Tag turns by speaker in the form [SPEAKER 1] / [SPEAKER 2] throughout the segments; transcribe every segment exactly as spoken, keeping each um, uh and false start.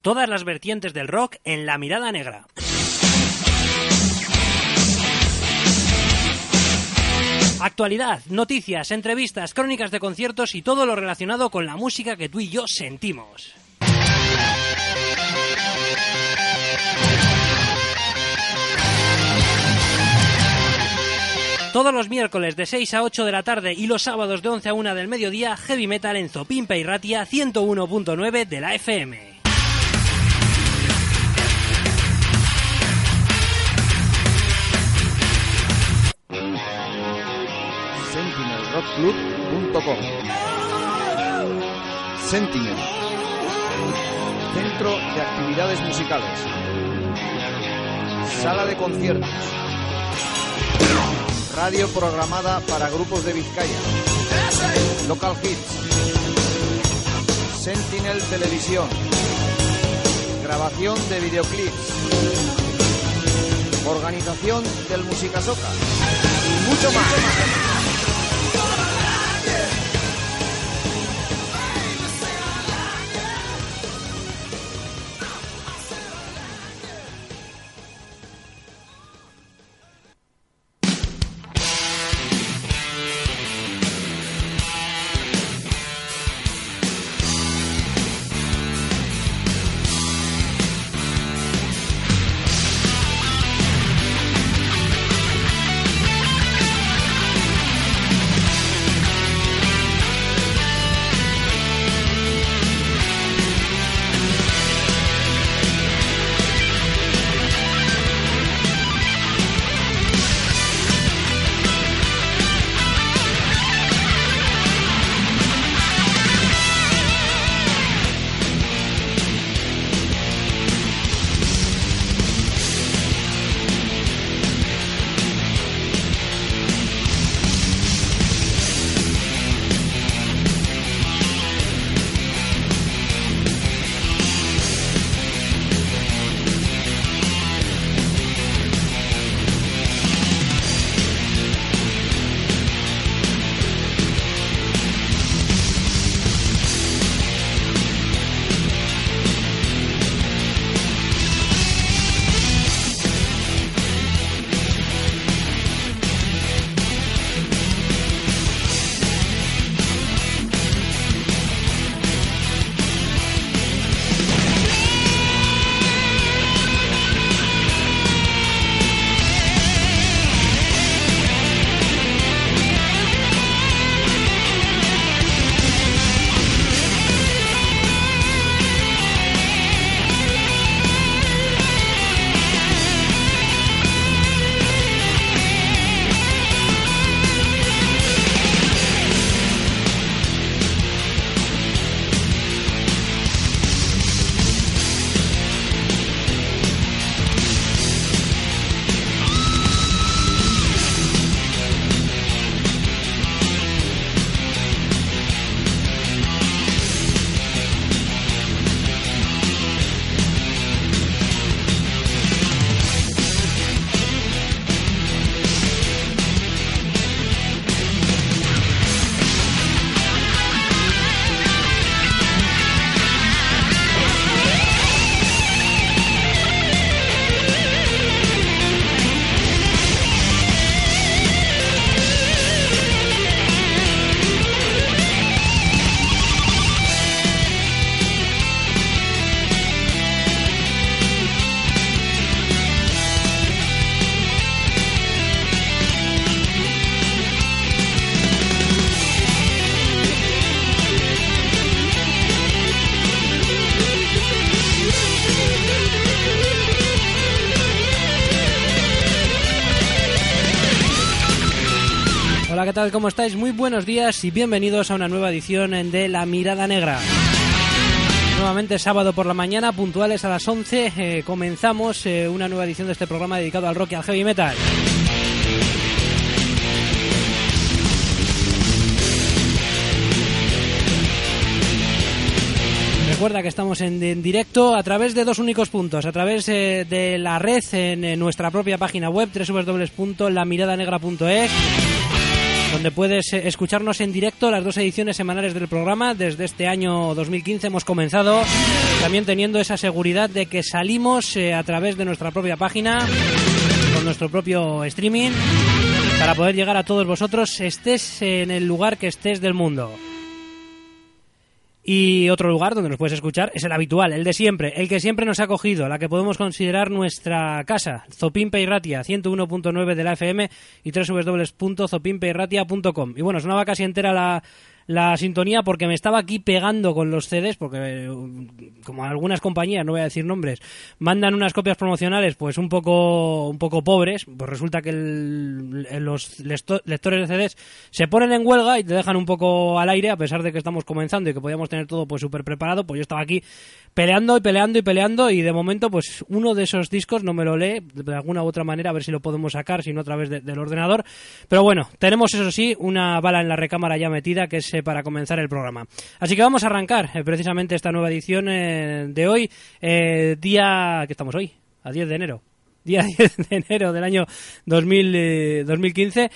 [SPEAKER 1] Todas las vertientes del rock en La Mirada Negra. Actualidad, noticias, entrevistas, crónicas de conciertos y todo lo relacionado con la música que tú y yo sentimos. Todos los miércoles de seis a ocho de la tarde y los sábados de once a una del mediodía, Heavy Metal en Zopimpa y Ratia ciento uno punto nueve de la F M.
[SPEAKER 2] sentinel rock club punto com. Sentinel, centro de actividades musicales, sala de conciertos, radio programada para grupos de Vizcaya, local hits, Sentinel Televisión, grabación de videoclips, organización del Musicasoca y mucho más.
[SPEAKER 1] Hola, ¿qué tal? ¿Cómo estáis? Muy buenos días y bienvenidos a una nueva edición de La Mirada Negra. Nuevamente sábado por la mañana, puntuales a las once, eh, comenzamos eh, una nueva edición de este programa dedicado al rock y al heavy metal. Recuerda que estamos en, en directo a través de dos únicos puntos, a través eh, de la red en, en nuestra propia página web doble u doble u doble u punto la mirada negra punto es donde puedes escucharnos en directo las dos ediciones semanales del programa. Desde este año dos mil quince hemos comenzado también teniendo esa seguridad de que salimos eh, a través de nuestra propia página, con nuestro propio streaming, para poder llegar a todos vosotros, estés en el lugar que estés del mundo. Y otro lugar donde nos puedes escuchar es el habitual, el de siempre, el que siempre nos ha acogido, la que podemos considerar nuestra casa, Zopimpe y Ratia, ciento uno punto nueve de la F M y doble u doble u doble u punto zopimpe y ratia punto com. Y bueno, sonaba casi entera la... la sintonía porque me estaba aquí pegando con los C Ds, porque como algunas compañías, no voy a decir nombres, mandan unas copias promocionales pues un poco un poco pobres, pues resulta que el, los lectores de C Ds se ponen en huelga y te dejan un poco al aire, a pesar de que estamos comenzando y que podíamos tener todo pues súper preparado. Pues yo estaba aquí peleando y peleando y peleando y de momento pues uno de esos discos no me lo lee de alguna u otra manera, a ver si lo podemos sacar, si no a través de, del ordenador. Pero bueno, tenemos eso sí una bala en la recámara ya metida, que es para comenzar el programa. Así que vamos a arrancar eh, precisamente esta nueva edición eh, de hoy, eh, día... ¿qué estamos hoy? A diez de enero. Día diez de enero del año dos mil, eh, dos mil quince,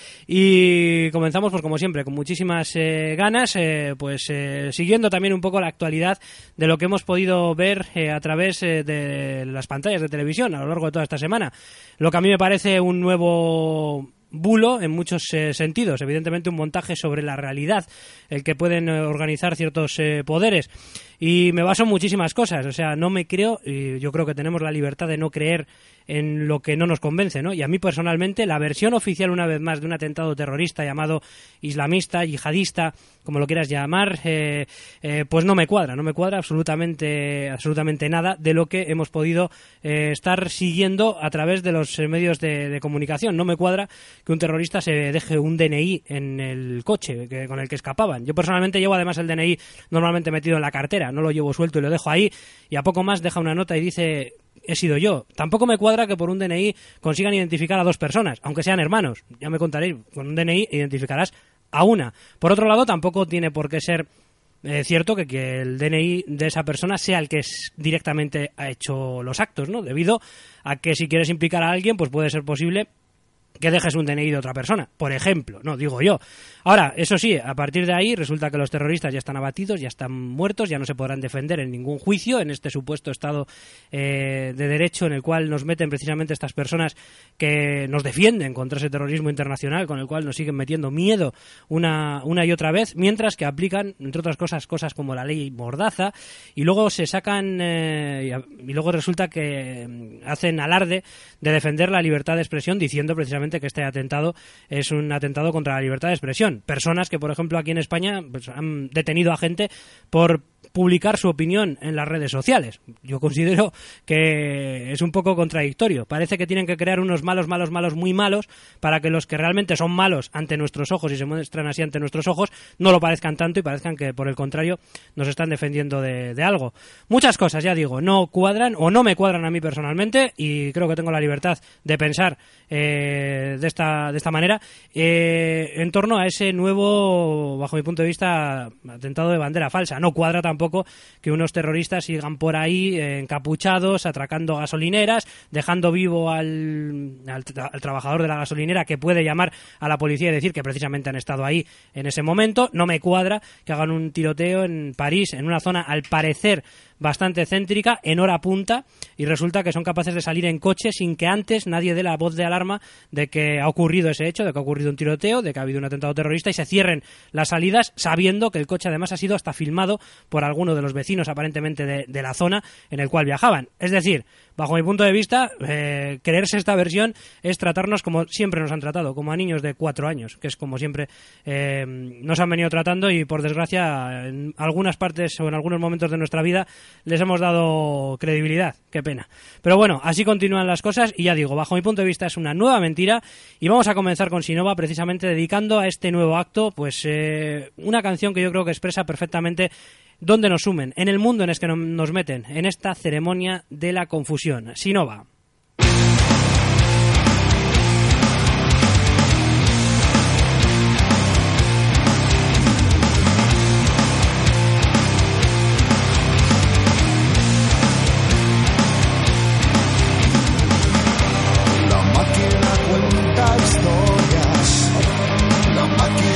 [SPEAKER 1] y comenzamos pues como siempre con muchísimas eh, ganas, eh, pues eh, siguiendo también un poco la actualidad de lo que hemos podido ver eh, a través eh, de las pantallas de televisión a lo largo de toda esta semana. Lo que a mí me parece un nuevo bulo en muchos eh, sentidos, evidentemente un montaje sobre la realidad, el que pueden eh, organizar ciertos eh, poderes, y me baso en muchísimas cosas, o sea, no me creo, y yo creo que tenemos la libertad de no creer en lo que no nos convence, ¿no? Y a mí personalmente la versión oficial, una vez más, de un atentado terrorista llamado islamista, yihadista, como lo quieras llamar, eh, eh, pues no me cuadra, no me cuadra absolutamente, absolutamente nada de lo que hemos podido eh, estar siguiendo a través de los medios de, de comunicación. No me cuadra que un terrorista se deje un D N I en el coche que, con el que escapaban. Yo personalmente llevo además el D N I normalmente metido en la cartera, no lo llevo suelto y lo dejo ahí, y a poco más deja una nota y dice: he sido yo. Tampoco me cuadra que por un D N I consigan identificar a dos personas, aunque sean hermanos. Ya me contaréis, con un D N I identificarás a una. Por otro lado, tampoco tiene por qué ser eh, cierto que, que el D N I de esa persona sea el que es, directamente ha hecho los actos, ¿no? Debido a que si quieres implicar a alguien, pues puede ser posible que dejes un D N I de otra persona, por ejemplo, no digo yo. Ahora, eso sí, a partir de ahí resulta que los terroristas ya están abatidos, ya están muertos, ya no se podrán defender en ningún juicio en este supuesto estado eh, de derecho en el cual nos meten precisamente estas personas que nos defienden contra ese terrorismo internacional, con el cual nos siguen metiendo miedo una, una y otra vez, mientras que aplican, entre otras cosas, cosas como la ley Mordaza, y luego se sacan eh, y luego resulta que hacen alarde de defender la libertad de expresión, diciendo precisamente que este atentado es un atentado contra la libertad de expresión. Personas que, por ejemplo, aquí en España pues, han detenido a gente por publicar su opinión en las redes sociales. Yo considero que es un poco contradictorio. Parece que tienen que crear unos malos, malos, malos, muy malos, para que los que realmente son malos ante nuestros ojos y se muestran así ante nuestros ojos no lo parezcan tanto y parezcan que, por el contrario, nos están defendiendo de, de algo. Muchas cosas, ya digo, no cuadran o no me cuadran a mí personalmente, y creo que tengo la libertad de pensar eh, de esta de esta manera eh, en torno a ese nuevo, bajo mi punto de vista, atentado de bandera falsa. No cuadra tampoco que unos terroristas sigan por ahí eh, encapuchados, atracando gasolineras, dejando vivo al, al, al trabajador de la gasolinera, que puede llamar a la policía y decir que precisamente han estado ahí en ese momento. No me cuadra que hagan un tiroteo en París, en una zona al parecer bastante céntrica, en hora punta, y resulta que son capaces de salir en coche sin que antes nadie dé la voz de alarma de que ha ocurrido ese hecho, de que ha ocurrido un tiroteo, de que ha habido un atentado terrorista, y se cierren las salidas sabiendo que el coche además ha sido hasta filmado por alguno de los vecinos aparentemente de, de la zona en el cual viajaban. Es decir, bajo mi punto de vista, eh, creerse esta versión es tratarnos como siempre nos han tratado, como a niños de cuatro años, que es como siempre eh, nos han venido tratando, y por desgracia en algunas partes o en algunos momentos de nuestra vida les hemos dado credibilidad. Qué pena. Pero bueno, así continúan las cosas, y ya digo, bajo mi punto de vista es una nueva mentira, y vamos a comenzar con Sinova, precisamente dedicando a este nuevo acto pues eh, una canción que yo creo que expresa perfectamente dónde nos sumen, en el mundo en el que nos meten, en esta ceremonia de la confusión. Sinova.
[SPEAKER 3] La máquina cuenta historias, la máquina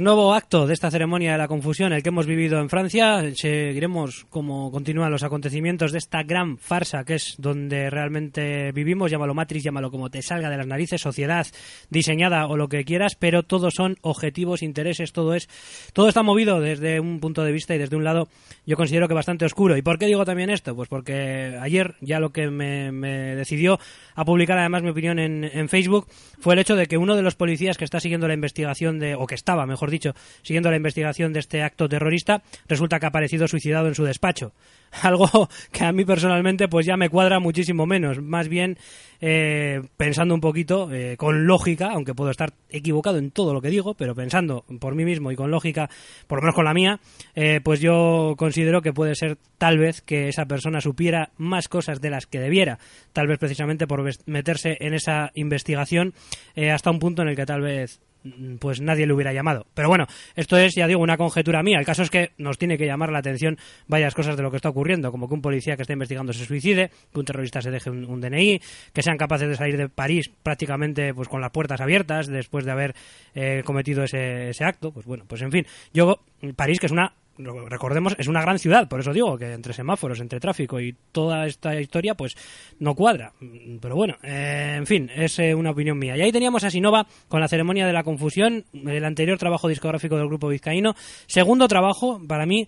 [SPEAKER 1] nuevo acto de esta ceremonia de la confusión, el que hemos vivido en Francia. Seguiremos cómo continúan los acontecimientos de esta gran farsa que es donde realmente vivimos. Llámalo Matrix, llámalo como te salga de las narices, sociedad diseñada o lo que quieras, pero todos son objetivos, intereses, todo es, todo está movido desde un punto de vista y desde un lado yo considero que bastante oscuro. ¿Y por qué digo también esto? Pues porque ayer ya lo que me, me decidió a publicar además mi opinión en, en Facebook fue el hecho de que uno de los policías que está siguiendo la investigación de, o que estaba, mejor dicho, siguiendo la investigación de este acto terrorista, resulta que ha aparecido suicidado en su despacho. Algo que a mí personalmente pues ya me cuadra muchísimo menos. Más bien, eh, pensando un poquito, eh, con lógica, aunque puedo estar equivocado en todo lo que digo, pero pensando por mí mismo y con lógica, por lo menos con la mía, eh, pues yo considero que puede ser tal vez que esa persona supiera más cosas de las que debiera, tal vez precisamente por meterse en esa investigación eh, hasta un punto en el que tal vez pues nadie le hubiera llamado. Pero bueno, esto es, ya digo, una conjetura mía. El caso es que nos tiene que llamar la atención varias cosas de lo que está ocurriendo, como que un policía que está investigando se suicide, que un terrorista se deje un, un D N I, que sean capaces de salir de París prácticamente pues con las puertas abiertas después de haber eh, cometido ese, ese acto. Pues bueno, pues en fin, yo, París, que es una, recordemos, es una gran ciudad, por eso digo que entre semáforos, entre tráfico y toda esta historia, pues no cuadra. Pero bueno, eh, en fin, es eh, una opinión mía. Y ahí teníamos a Sinova con la ceremonia de la confusión, el anterior trabajo discográfico del grupo vizcaíno, segundo trabajo, para mí,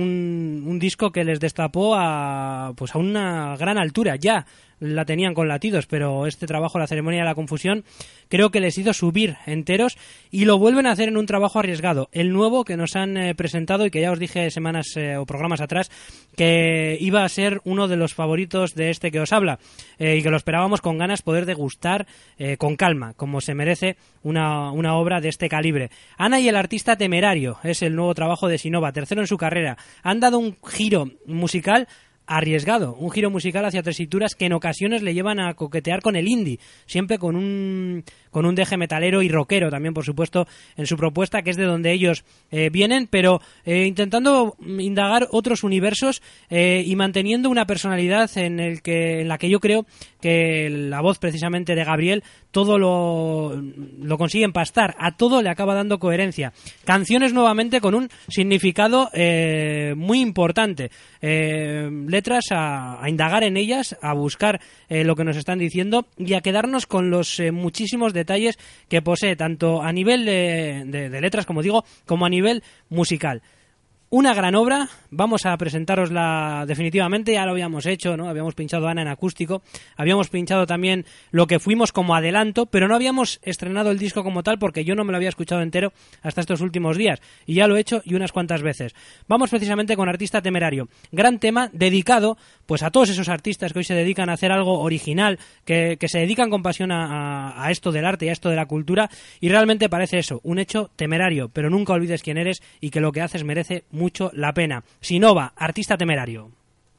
[SPEAKER 1] un, un disco que les destapó a, pues a una gran altura. Ya la tenían con Latidos, pero este trabajo, la ceremonia de la confusión, creo que les hizo subir enteros y lo vuelven a hacer en un trabajo arriesgado. El nuevo que nos han eh, presentado y que ya os dije semanas eh, o programas atrás que iba a ser uno de los favoritos de este que os habla eh, y que lo esperábamos con ganas poder degustar eh, con calma, como se merece una, una obra de este calibre. Ana y el artista temerario es el nuevo trabajo de Sinova, tercero en su carrera. Han dado un giro musical arriesgado, un giro musical hacia tesituras que en ocasiones le llevan a coquetear con el indie, siempre con un con un deje metalero y rockero también, por supuesto, en su propuesta, que es de donde ellos eh, vienen, pero eh, intentando indagar otros universos eh, y manteniendo una personalidad en el que en la que yo creo que la voz precisamente de Gabriel todo lo, lo consigue empastar, a todo le acaba dando coherencia. Canciones nuevamente con un significado eh, muy importante, eh, letras a, a indagar en ellas, a buscar eh, lo que nos están diciendo y a quedarnos con los eh, muchísimos detalles que posee, tanto a nivel de, de, de letras, como digo, como a nivel musical. Una gran obra, vamos a presentarosla definitivamente, ya lo habíamos hecho, ¿no? Habíamos pinchado Ana en acústico, habíamos pinchado también lo que fuimos como adelanto, pero no habíamos estrenado el disco como tal porque yo no me lo había escuchado entero hasta estos últimos días, y ya lo he hecho y unas cuantas veces. Vamos precisamente con Artista Temerario, gran tema dedicado pues a todos esos artistas que hoy se dedican a hacer algo original, que, que se dedican con pasión a, a, a esto del arte y a esto de la cultura, y realmente parece eso, un hecho temerario, pero nunca olvides quién eres y que lo que haces merece mucho la pena. Sinova, Artista Temerario.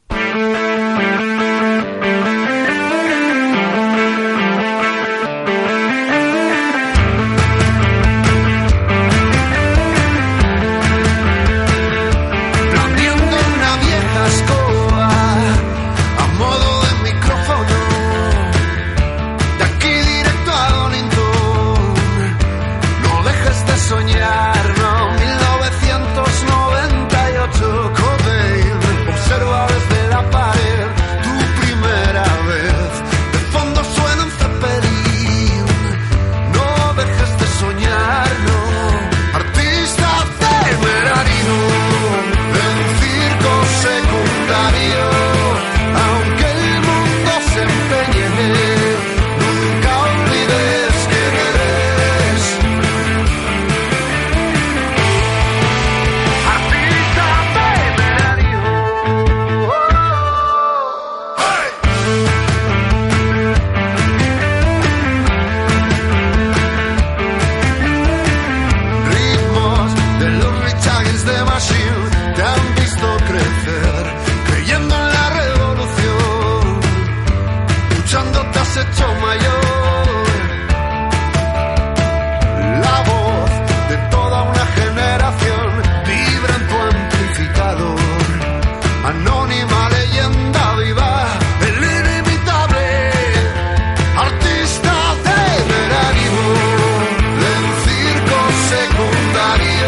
[SPEAKER 3] Observa desde la pared tu primera Secundario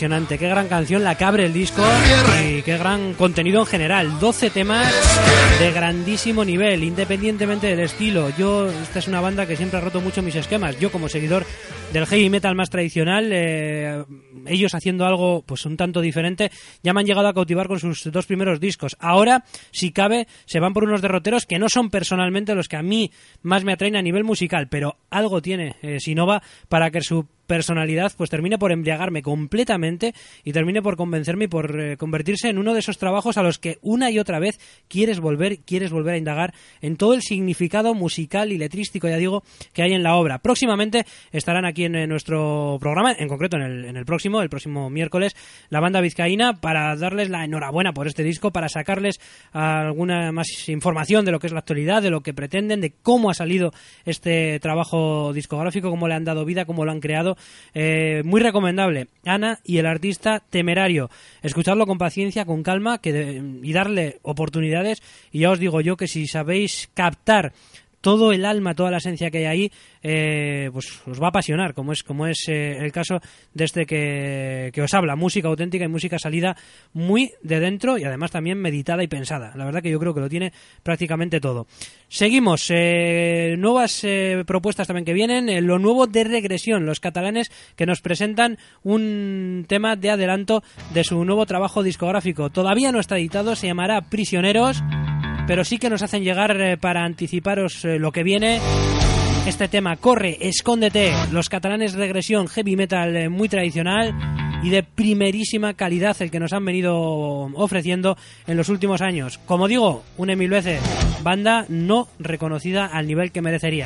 [SPEAKER 1] impresionante, qué gran canción la que abre el disco y qué gran contenido en general. doce temas de grandísimo nivel, independientemente del estilo. Yo, esta es una banda que siempre ha roto mucho mis esquemas. Yo, como seguidor del heavy metal más tradicional, eh, ellos haciendo algo pues un tanto diferente, ya me han llegado a cautivar con sus dos primeros discos. Ahora, si cabe, se van por unos derroteros que no son personalmente los que a mí más me atraen a nivel musical, pero algo tiene eh, Sinova para que su personalidad pues termine por embriagarme completamente y termine por convencerme y por eh, convertirse en uno de esos trabajos a los que una y otra vez quieres volver, quieres volver a indagar en todo el significado musical y letrístico, ya digo, que hay en la obra. Próximamente estarán aquí en, en nuestro programa, en concreto en el, en el próximo, el próximo miércoles, la banda vizcaína, para darles la enhorabuena por este disco, para sacarles alguna más información de lo que es la actualidad, de lo que pretenden, de cómo ha salido este trabajo discográfico, cómo le han dado vida, cómo lo han creado. Eh, muy recomendable, Ana y el artista Temerario. Escuchadlo con paciencia, con calma, que de, y darle oportunidades, y ya os digo yo que si sabéis captar todo el alma, toda la esencia que hay ahí, eh, pues os va a apasionar, como es como es eh, el caso de este que, que os habla. Música auténtica y música salida muy de dentro y además también meditada y pensada. La verdad que yo creo que lo tiene prácticamente todo. Seguimos, eh, nuevas eh, propuestas también que vienen, eh, lo nuevo de Regresión, los catalanes que nos presentan un tema de adelanto de su nuevo trabajo discográfico. Todavía no está editado, se llamará Prisioneros, pero sí que nos hacen llegar eh, para anticiparos eh, lo que viene. Este tema, Corre, Escóndete, los catalanes Regresión, heavy metal eh, muy tradicional y de primerísima calidad el que nos han venido ofreciendo en los últimos años. Como digo, una y mil veces, banda no reconocida al nivel que merecería.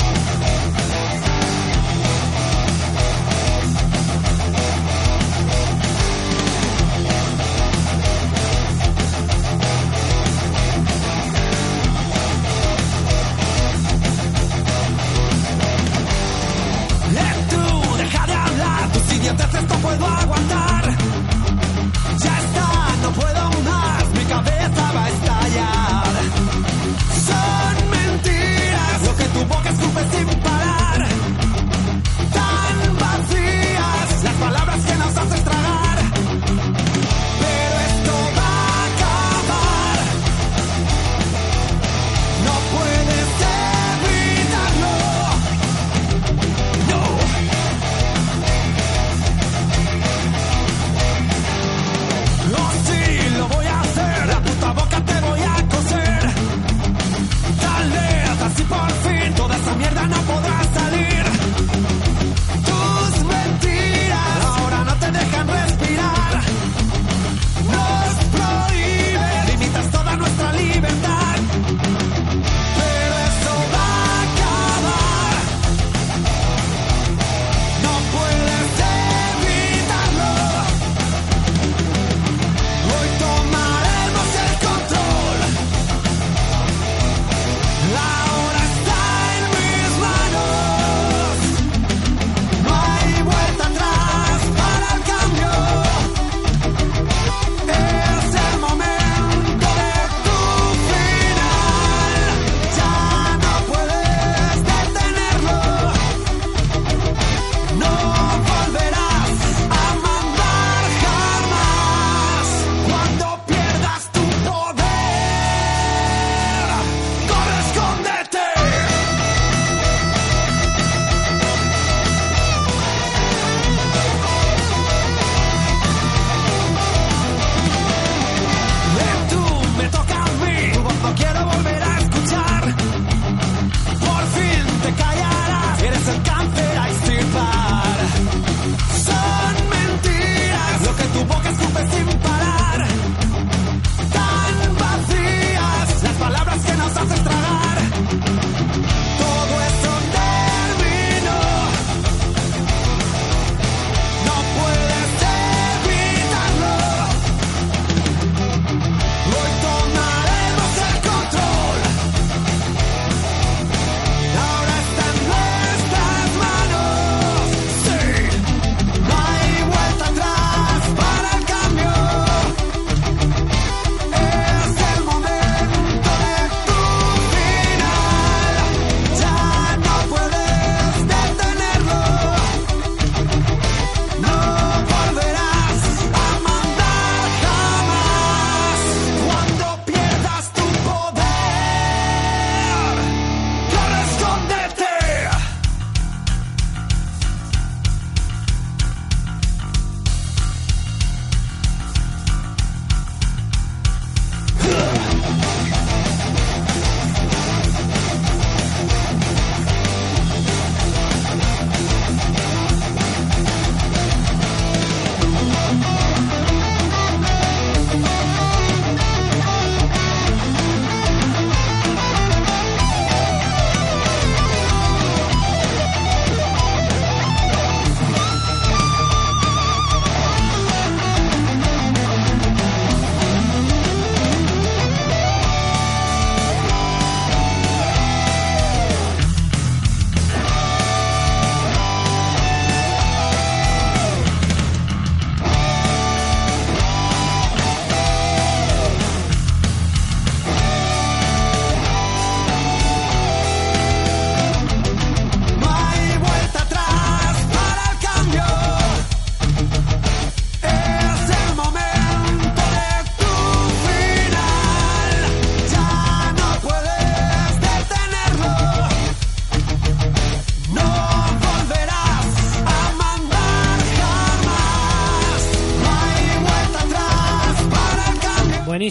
[SPEAKER 4] Esto puedo aguantar, ya está, no puedo más, mi cabeza va a estallar. Son mentiras lo que tu boca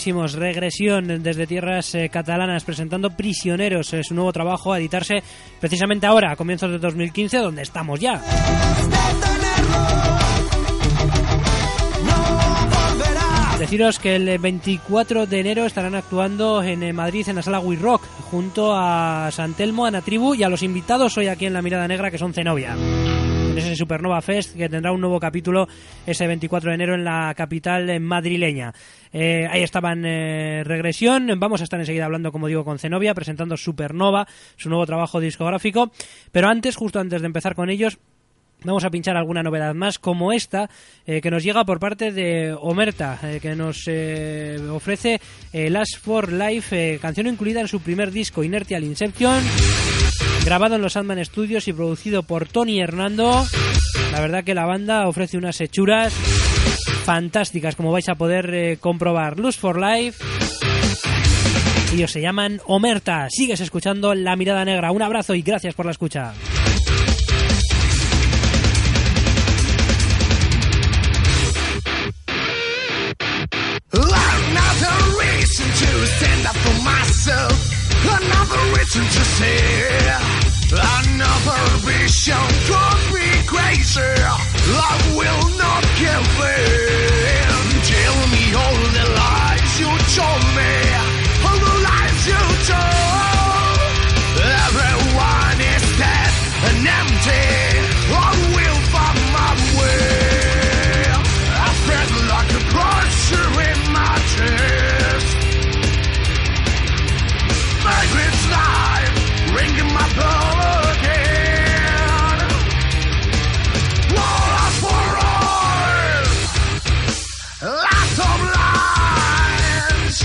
[SPEAKER 1] buenísimos. Regresión desde tierras eh, catalanas, presentando Prisioneros, eh, su nuevo trabajo a editarse precisamente ahora, a comienzos de dos mil quince, donde estamos ya. Deciros que el veinticuatro de enero estarán actuando en Madrid en la sala We Rock, junto a San Telmo, a Anatribu y a los invitados hoy aquí en La Mirada Negra, que son Zenobia. En ese Supernova Fest, que tendrá un nuevo capítulo ese veinticuatro de enero en la capital madrileña. Eh, ahí estaban eh, Regresión. Vamos a estar enseguida hablando, como digo, con Zenobia, presentando Supernova, su nuevo trabajo discográfico. Pero antes, justo antes de empezar con ellos, vamos a pinchar alguna novedad más, como esta, eh, que nos llega por parte de Omerta, eh, que nos eh, ofrece eh, Last for Life, eh, canción incluida en su primer disco, Inertial Inception, grabado en los Sandman Studios y producido por Tony Hernando. La verdad que la banda ofrece unas hechuras fantásticas, como vais a poder eh, comprobar. Lust for Life, ellos se llaman Omerta. Sigues escuchando La Mirada Negra. Un abrazo y gracias por la escucha.
[SPEAKER 3] Another reason to stand up for myself. Another reason to say. Another vision could be crazy. I will not give in. Tell me all the lies you told me. All the lies you told. Everyone is dead and empty. I will find my way. I feel like a crusher in my chest. Migrant's life, ringing my bell again. War for all, lots of lies.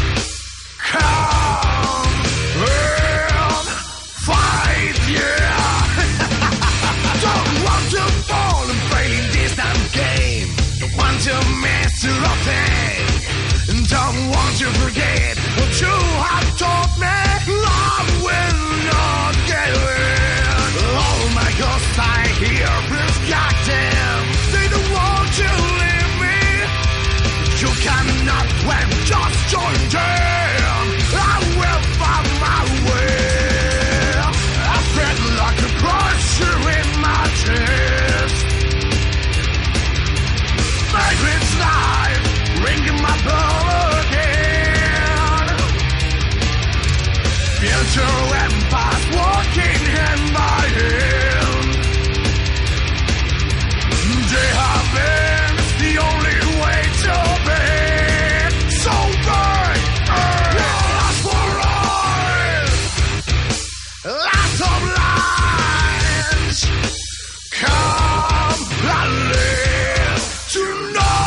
[SPEAKER 3] Come and fight, yeah. Don't want to fall and fail in this damn game. Don't want to mess it up thing. Don't want to forget what you have taught me. I will not get in. Oh my ghosts I hear, please goddamn. They don't want to leave me. You cannot win, just join them. I will find my way. I feel like a crusher in my chest. Migrant's life, ringing my bell again. Future and past walking hand by hand. They have been the only way to be. So burn, last for all. Lots of lies. Come and live tonight.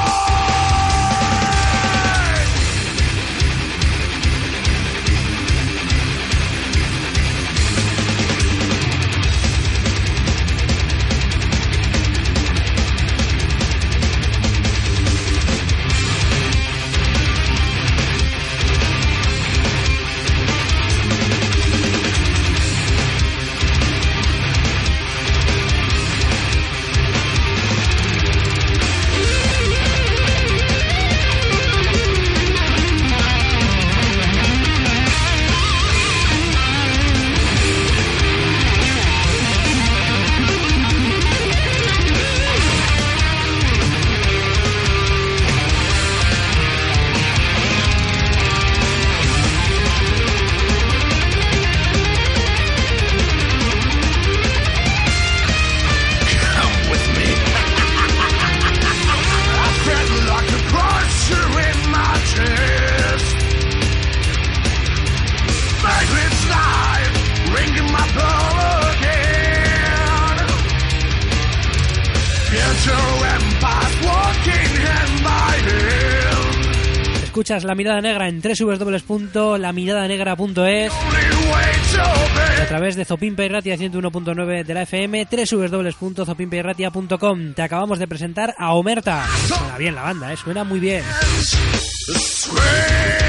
[SPEAKER 1] Escuchas La Mirada Negra en doble u doble u doble u punto la mirada negra punto es, a través de Zopimpe y Ratia ciento uno punto nueve de la F M, doble u doble u doble u punto zopimpe y ratia punto com. Te acabamos de presentar a Omerta. Suena bien la banda, ¿eh? Suena muy bien.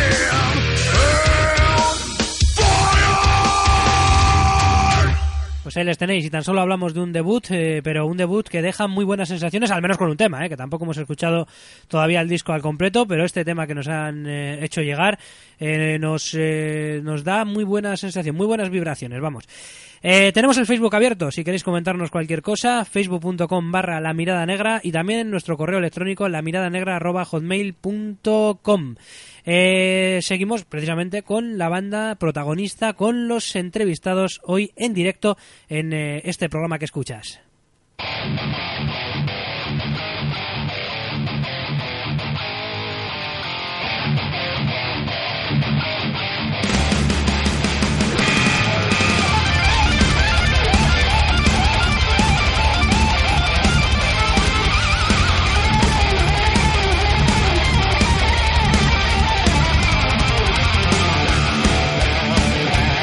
[SPEAKER 1] Pues ahí les tenéis. Y tan solo hablamos de un debut, eh, pero un debut que deja muy buenas sensaciones, al menos con un tema, eh, que tampoco hemos escuchado todavía el disco al completo, pero este tema que nos han eh, hecho llegar eh, nos, eh, nos da muy buena sensación, muy buenas vibraciones, vamos. Eh, tenemos el Facebook abierto, si queréis comentarnos cualquier cosa, facebook.com barra la mirada negra y también nuestro correo electrónico lamiradanegra arroba hotmail punto com. Eh, seguimos precisamente con la banda protagonista, con los entrevistados hoy en directo en eh, este programa que escuchas.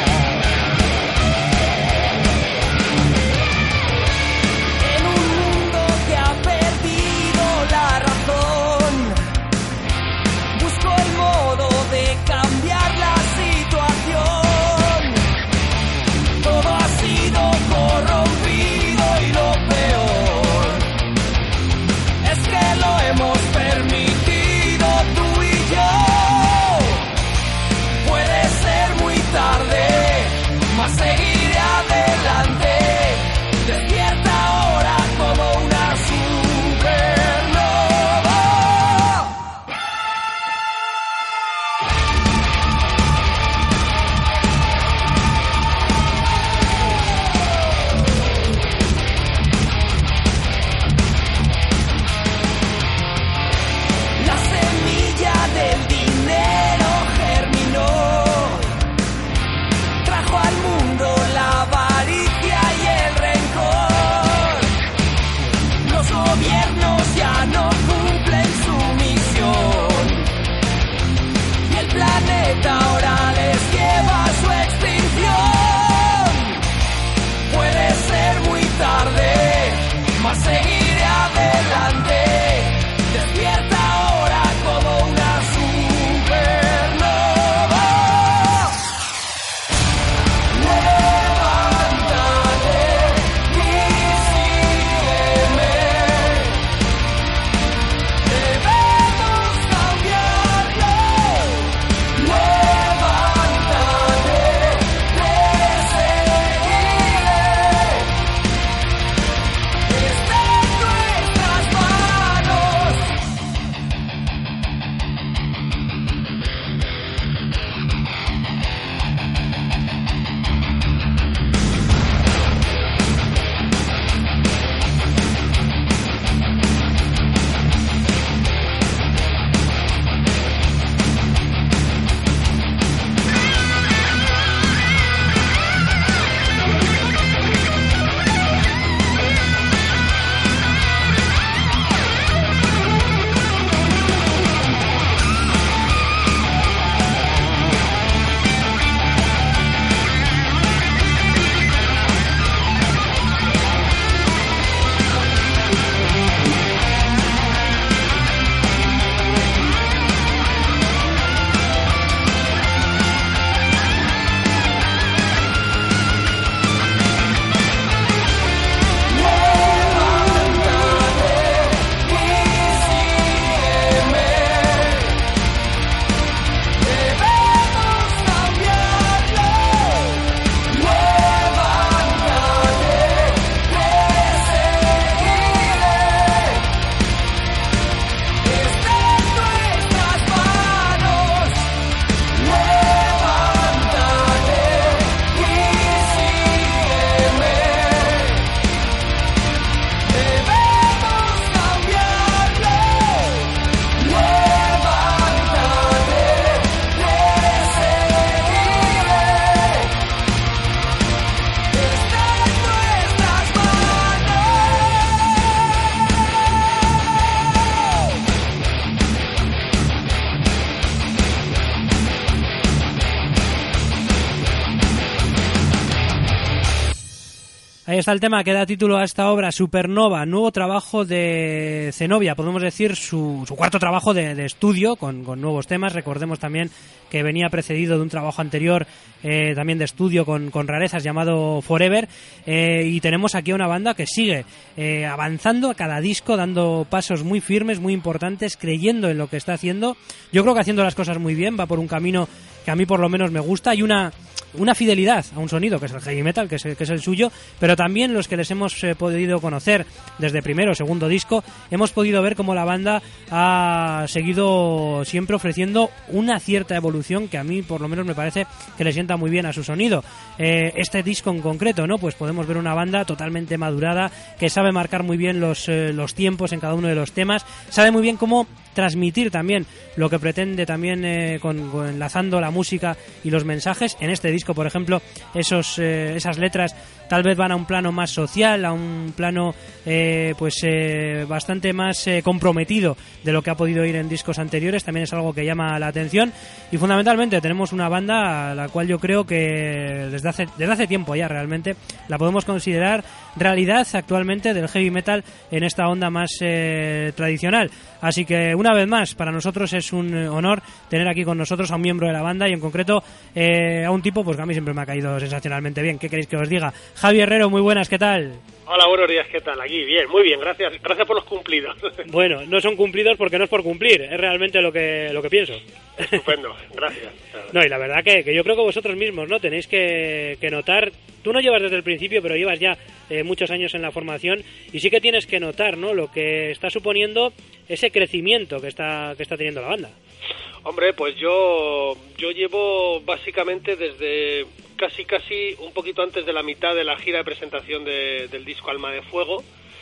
[SPEAKER 4] En un mundo
[SPEAKER 1] Ahí está el tema que da título a esta obra, Supernova, nuevo trabajo de Zenobia, podemos decir su, su cuarto trabajo de, de estudio con, con nuevos temas. Recordemos también que venía precedido de un trabajo anterior eh, también de estudio con, con rarezas llamado Forever, eh, y tenemos aquí una banda que sigue eh, avanzando a cada disco, dando pasos muy firmes, muy importantes, creyendo en lo que está haciendo. Yo creo que haciendo las cosas muy bien, va por un camino que a mí por lo menos me gusta. Hay una una fidelidad a un sonido que es el heavy metal, que es el, que es el suyo, pero también los que les hemos eh, podido conocer desde primero o segundo disco, hemos podido ver cómo la banda ha seguido siempre ofreciendo una cierta evolución que a mí por lo menos me parece que le sienta muy bien a su sonido. Eh, este disco en concreto, ¿no? Pues podemos ver una banda totalmente madurada, que sabe marcar muy bien los, eh, los tiempos en cada uno de los temas, sabe muy bien cómo transmitir también lo que pretende también eh, con, con enlazando la música y los mensajes. En este disco, por ejemplo, esos eh, esas letras tal vez van a un plano más social, a un plano eh, pues eh, bastante más eh, comprometido de lo que ha podido ir en discos anteriores. También es algo que llama la atención, y fundamentalmente tenemos una banda a la cual yo creo que desde hace, desde hace tiempo ya realmente la podemos considerar realidad actualmente del heavy metal en esta onda más eh, tradicional. Así que una vez más, para nosotros es un honor tener aquí con nosotros a un miembro de la banda, y en concreto eh, a un tipo pues que a mí siempre me ha caído sensacionalmente bien. ¿Qué queréis que os diga? Javi Herrero, muy buenas, ¿qué tal?
[SPEAKER 5] Hola, buenos días, ¿qué tal? Aquí, bien, muy bien, gracias gracias por los cumplidos.
[SPEAKER 1] Bueno, no son cumplidos porque no es por cumplir, es realmente lo que lo que pienso.
[SPEAKER 5] Estupendo, gracias.
[SPEAKER 1] No, y la verdad que, que yo creo que vosotros mismos, ¿no? Tenéis que, que notar, tú no llevas desde el principio, pero llevas ya eh, muchos años en la formación, y sí que tienes que notar, ¿no? Lo que está suponiendo ese crecimiento que está que está teniendo la banda.
[SPEAKER 5] Hombre, pues yo yo llevo básicamente desde casi casi un poquito antes de la mitad de la gira de presentación de, del disco Alma de Fuego.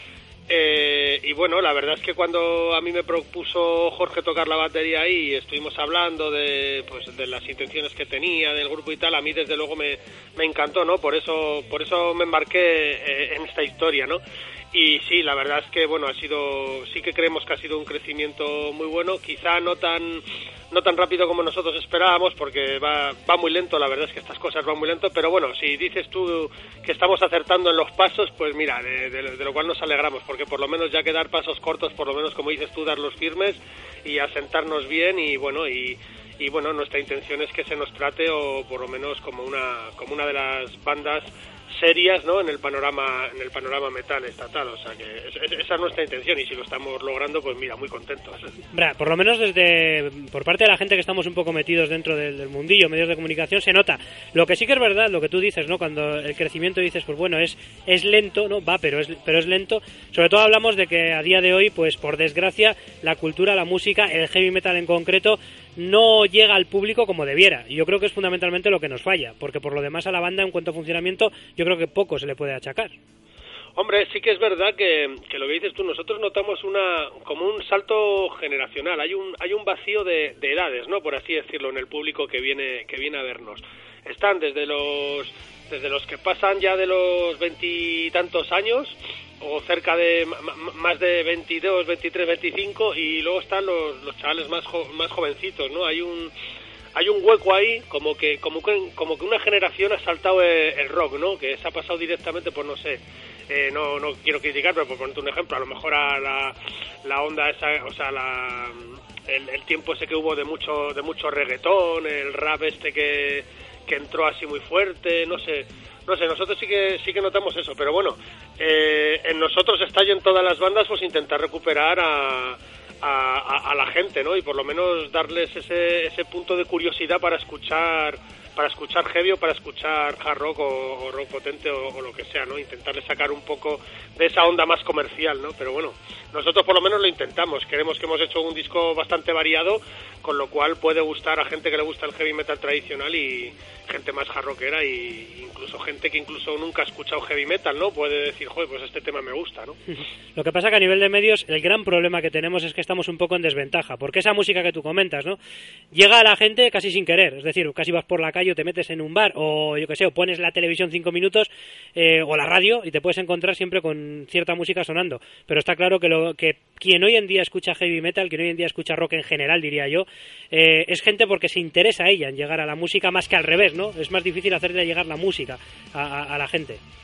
[SPEAKER 5] Eh, y bueno, la verdad es que cuando a mí me propuso Jorge tocar la batería ahí y estuvimos hablando de pues de las intenciones que tenía del grupo y tal, a mí desde luego me, me encantó, ¿no? Por eso por eso me embarqué eh, en esta historia, ¿no? Y sí, la verdad es que bueno, ha sido, sí que creemos que ha sido un crecimiento muy bueno, quizá no tan no tan rápido como nosotros esperábamos, porque va va muy lento, la verdad es que estas cosas van muy lento, pero bueno, si dices tú que estamos acertando en los pasos, pues mira, de, de, de lo cual nos alegramos, porque por lo menos ya que dar pasos cortos, por lo menos como dices tú, darlos firmes y asentarnos bien, y bueno, y y bueno, nuestra intención es que se nos trate o por lo menos como una como una de las bandas serias, ¿no? En el panorama en el panorama metal estatal, o sea que es, es, esa es nuestra intención, y si lo estamos logrando, pues mira, muy contentos.
[SPEAKER 1] Bra, por lo menos desde por parte de la gente que estamos un poco metidos dentro del, del mundillo, medios de comunicación, se nota. Lo que sí que es verdad, lo que tú dices, ¿no? Cuando el crecimiento dices, pues bueno, es es lento, ¿no? Va, pero es pero es lento. Sobre todo hablamos de que a día de hoy, pues por desgracia, la cultura, la música, el heavy metal en concreto, no llega al público como debiera, y yo creo que es fundamentalmente lo que nos falla, porque por lo demás a la banda en cuanto a funcionamiento yo creo que poco se le puede achacar.
[SPEAKER 5] Hombre, sí que es verdad que, que lo que dices tú, nosotros notamos una como un salto generacional, hay un hay un vacío de, de edades, ¿no? Por así decirlo, en el público que viene que viene a vernos. Están desde los desde los que pasan ya de los veintitantos años, o cerca de m- más de veintidós, veintitrés, veinticinco, y luego están los, los chavales más jo- más jovencitos, ¿no? Hay un hay un hueco ahí, como que como que, como que una generación ha saltado el, el rock, ¿no? Que se ha pasado directamente, pues no sé, eh, no no quiero criticar, pero por ponerte un ejemplo, a lo mejor a la, la onda esa, o sea, la el, el tiempo ese que hubo de mucho de mucho reggaetón, el rap este que que entró así muy fuerte, no sé, no sé, nosotros sí que sí que notamos eso, pero bueno, eh, en nosotros está y en todas las bandas pues intentar recuperar a, a, a, a la gente, ¿no? Y por lo menos darles ese ese punto de curiosidad para escuchar para escuchar heavy o para escuchar hard rock o, o rock potente o, o lo que sea, ¿no? Intentarle sacar un poco de esa onda más comercial, ¿no? Pero bueno, nosotros por lo menos lo intentamos. Creemos que hemos hecho un disco bastante variado, con lo cual puede gustar a gente que le gusta el heavy metal tradicional y gente más hard rockera, y incluso gente que incluso nunca ha escuchado heavy metal, ¿no? Puede decir, joder, pues este tema me gusta, ¿no?
[SPEAKER 1] Lo que pasa que a nivel de medios el gran problema que tenemos es que estamos un poco en desventaja, porque esa música que tú comentas, ¿no? Llega a la gente casi sin querer, es decir, casi vas por la calle o te metes en un bar, o yo que sé, o pones la televisión cinco minutos eh, o la radio, y te puedes encontrar siempre con cierta música sonando, pero está claro que, lo, que quien hoy en día escucha heavy metal, quien hoy en día escucha rock en general, diría yo, eh, es gente porque se interesa a ella en llegar a la música, más que al revés, ¿no? Es más difícil hacerle llegar la música a, a, a la gente.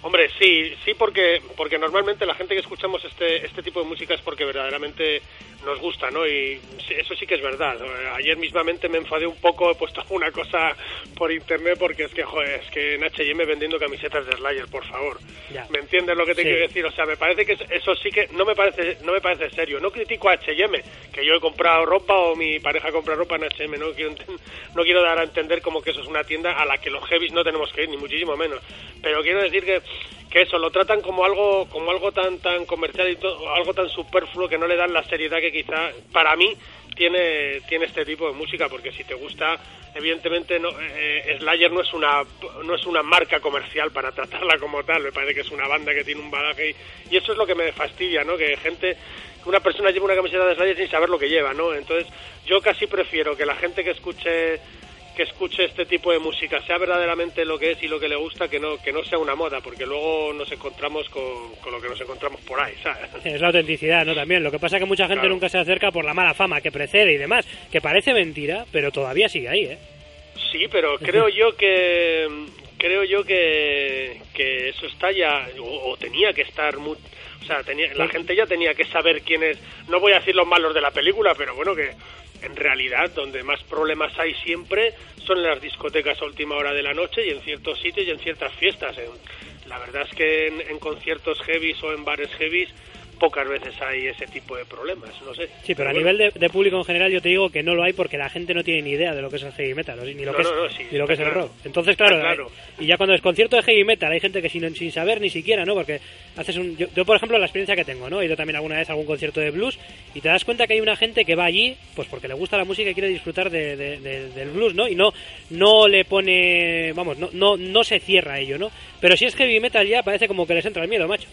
[SPEAKER 5] Hombre, sí, sí, porque porque normalmente la gente que escuchamos este este tipo de música es porque verdaderamente nos gusta, ¿no? Y eso sí que es verdad. Ayer mismamente me enfadé un poco, he puesto una cosa por internet porque es que, joder, es que en H y M vendiendo camisetas de Slayer, por favor.
[SPEAKER 1] Ya.
[SPEAKER 5] ¿Me entiendes lo que te
[SPEAKER 1] Sí.
[SPEAKER 5] quiero decir? O sea, me parece que eso sí que no me parece no me parece serio. No critico a H y M, que yo he comprado ropa o mi pareja compra ropa en H y M, no quiero enten- no quiero dar a entender como que eso es una tienda a la que los heavies no tenemos que ir, ni muchísimo menos. Pero quiero decir que que eso lo tratan como algo como algo tan tan comercial y to- algo tan superfluo que no le dan la seriedad que quizá para mí tiene tiene este tipo de música, porque si te gusta, evidentemente no, eh, Slayer no es una no es una marca comercial para tratarla como tal. Me parece que es una banda que tiene un bagaje y, y eso es lo que me fastidia, ¿no? Que gente que una persona lleve una camiseta de Slayer sin saber lo que lleva, ¿no? Entonces yo casi prefiero que la gente que escuche que escuche este tipo de música sea verdaderamente lo que es y lo que le gusta, que no que no sea una moda, porque luego nos encontramos con, con lo que nos encontramos por ahí, ¿sabes?
[SPEAKER 1] Es la autenticidad, ¿no? También. Lo que pasa es que mucha gente
[SPEAKER 5] Claro.
[SPEAKER 1] nunca se acerca por la mala fama que precede y demás, que parece mentira, pero todavía sigue ahí, ¿eh?
[SPEAKER 5] Sí, pero creo yo que creo yo que, que eso está ya o, o tenía que estar muy, o sea, tenía, la gente ya tenía que saber quiénes, no voy a decir los malos de la película, pero bueno, que en realidad donde más problemas hay siempre son en las discotecas a última hora de la noche y en ciertos sitios y en ciertas fiestas. En- la verdad es que en, en conciertos heavies o en bares heavies pocas veces hay ese tipo de problemas, no sé.
[SPEAKER 1] Sí, pero a
[SPEAKER 5] bueno.
[SPEAKER 1] nivel de, de público en general yo te digo que no lo hay porque la gente no tiene ni idea de lo que es el heavy metal, o ni lo
[SPEAKER 5] No,
[SPEAKER 1] que
[SPEAKER 5] no,
[SPEAKER 1] es,
[SPEAKER 5] no, sí,
[SPEAKER 1] ni lo que es
[SPEAKER 5] está
[SPEAKER 1] el
[SPEAKER 5] claro.
[SPEAKER 1] rock. Entonces, claro,
[SPEAKER 5] Está claro.
[SPEAKER 1] eh, y ya cuando es concierto de heavy metal hay gente que sin, sin saber ni siquiera, ¿no? Porque haces un... Yo, yo, por ejemplo, la experiencia que tengo, ¿no? He ido también alguna vez a algún concierto de blues y te das cuenta que hay una gente que va allí pues porque le gusta la música y quiere disfrutar de, de- de- del blues, ¿no? Y no no le pone... Vamos, no, no, no se cierra a ello, ¿no? Pero si es heavy metal ya parece como que les entra el miedo, macho.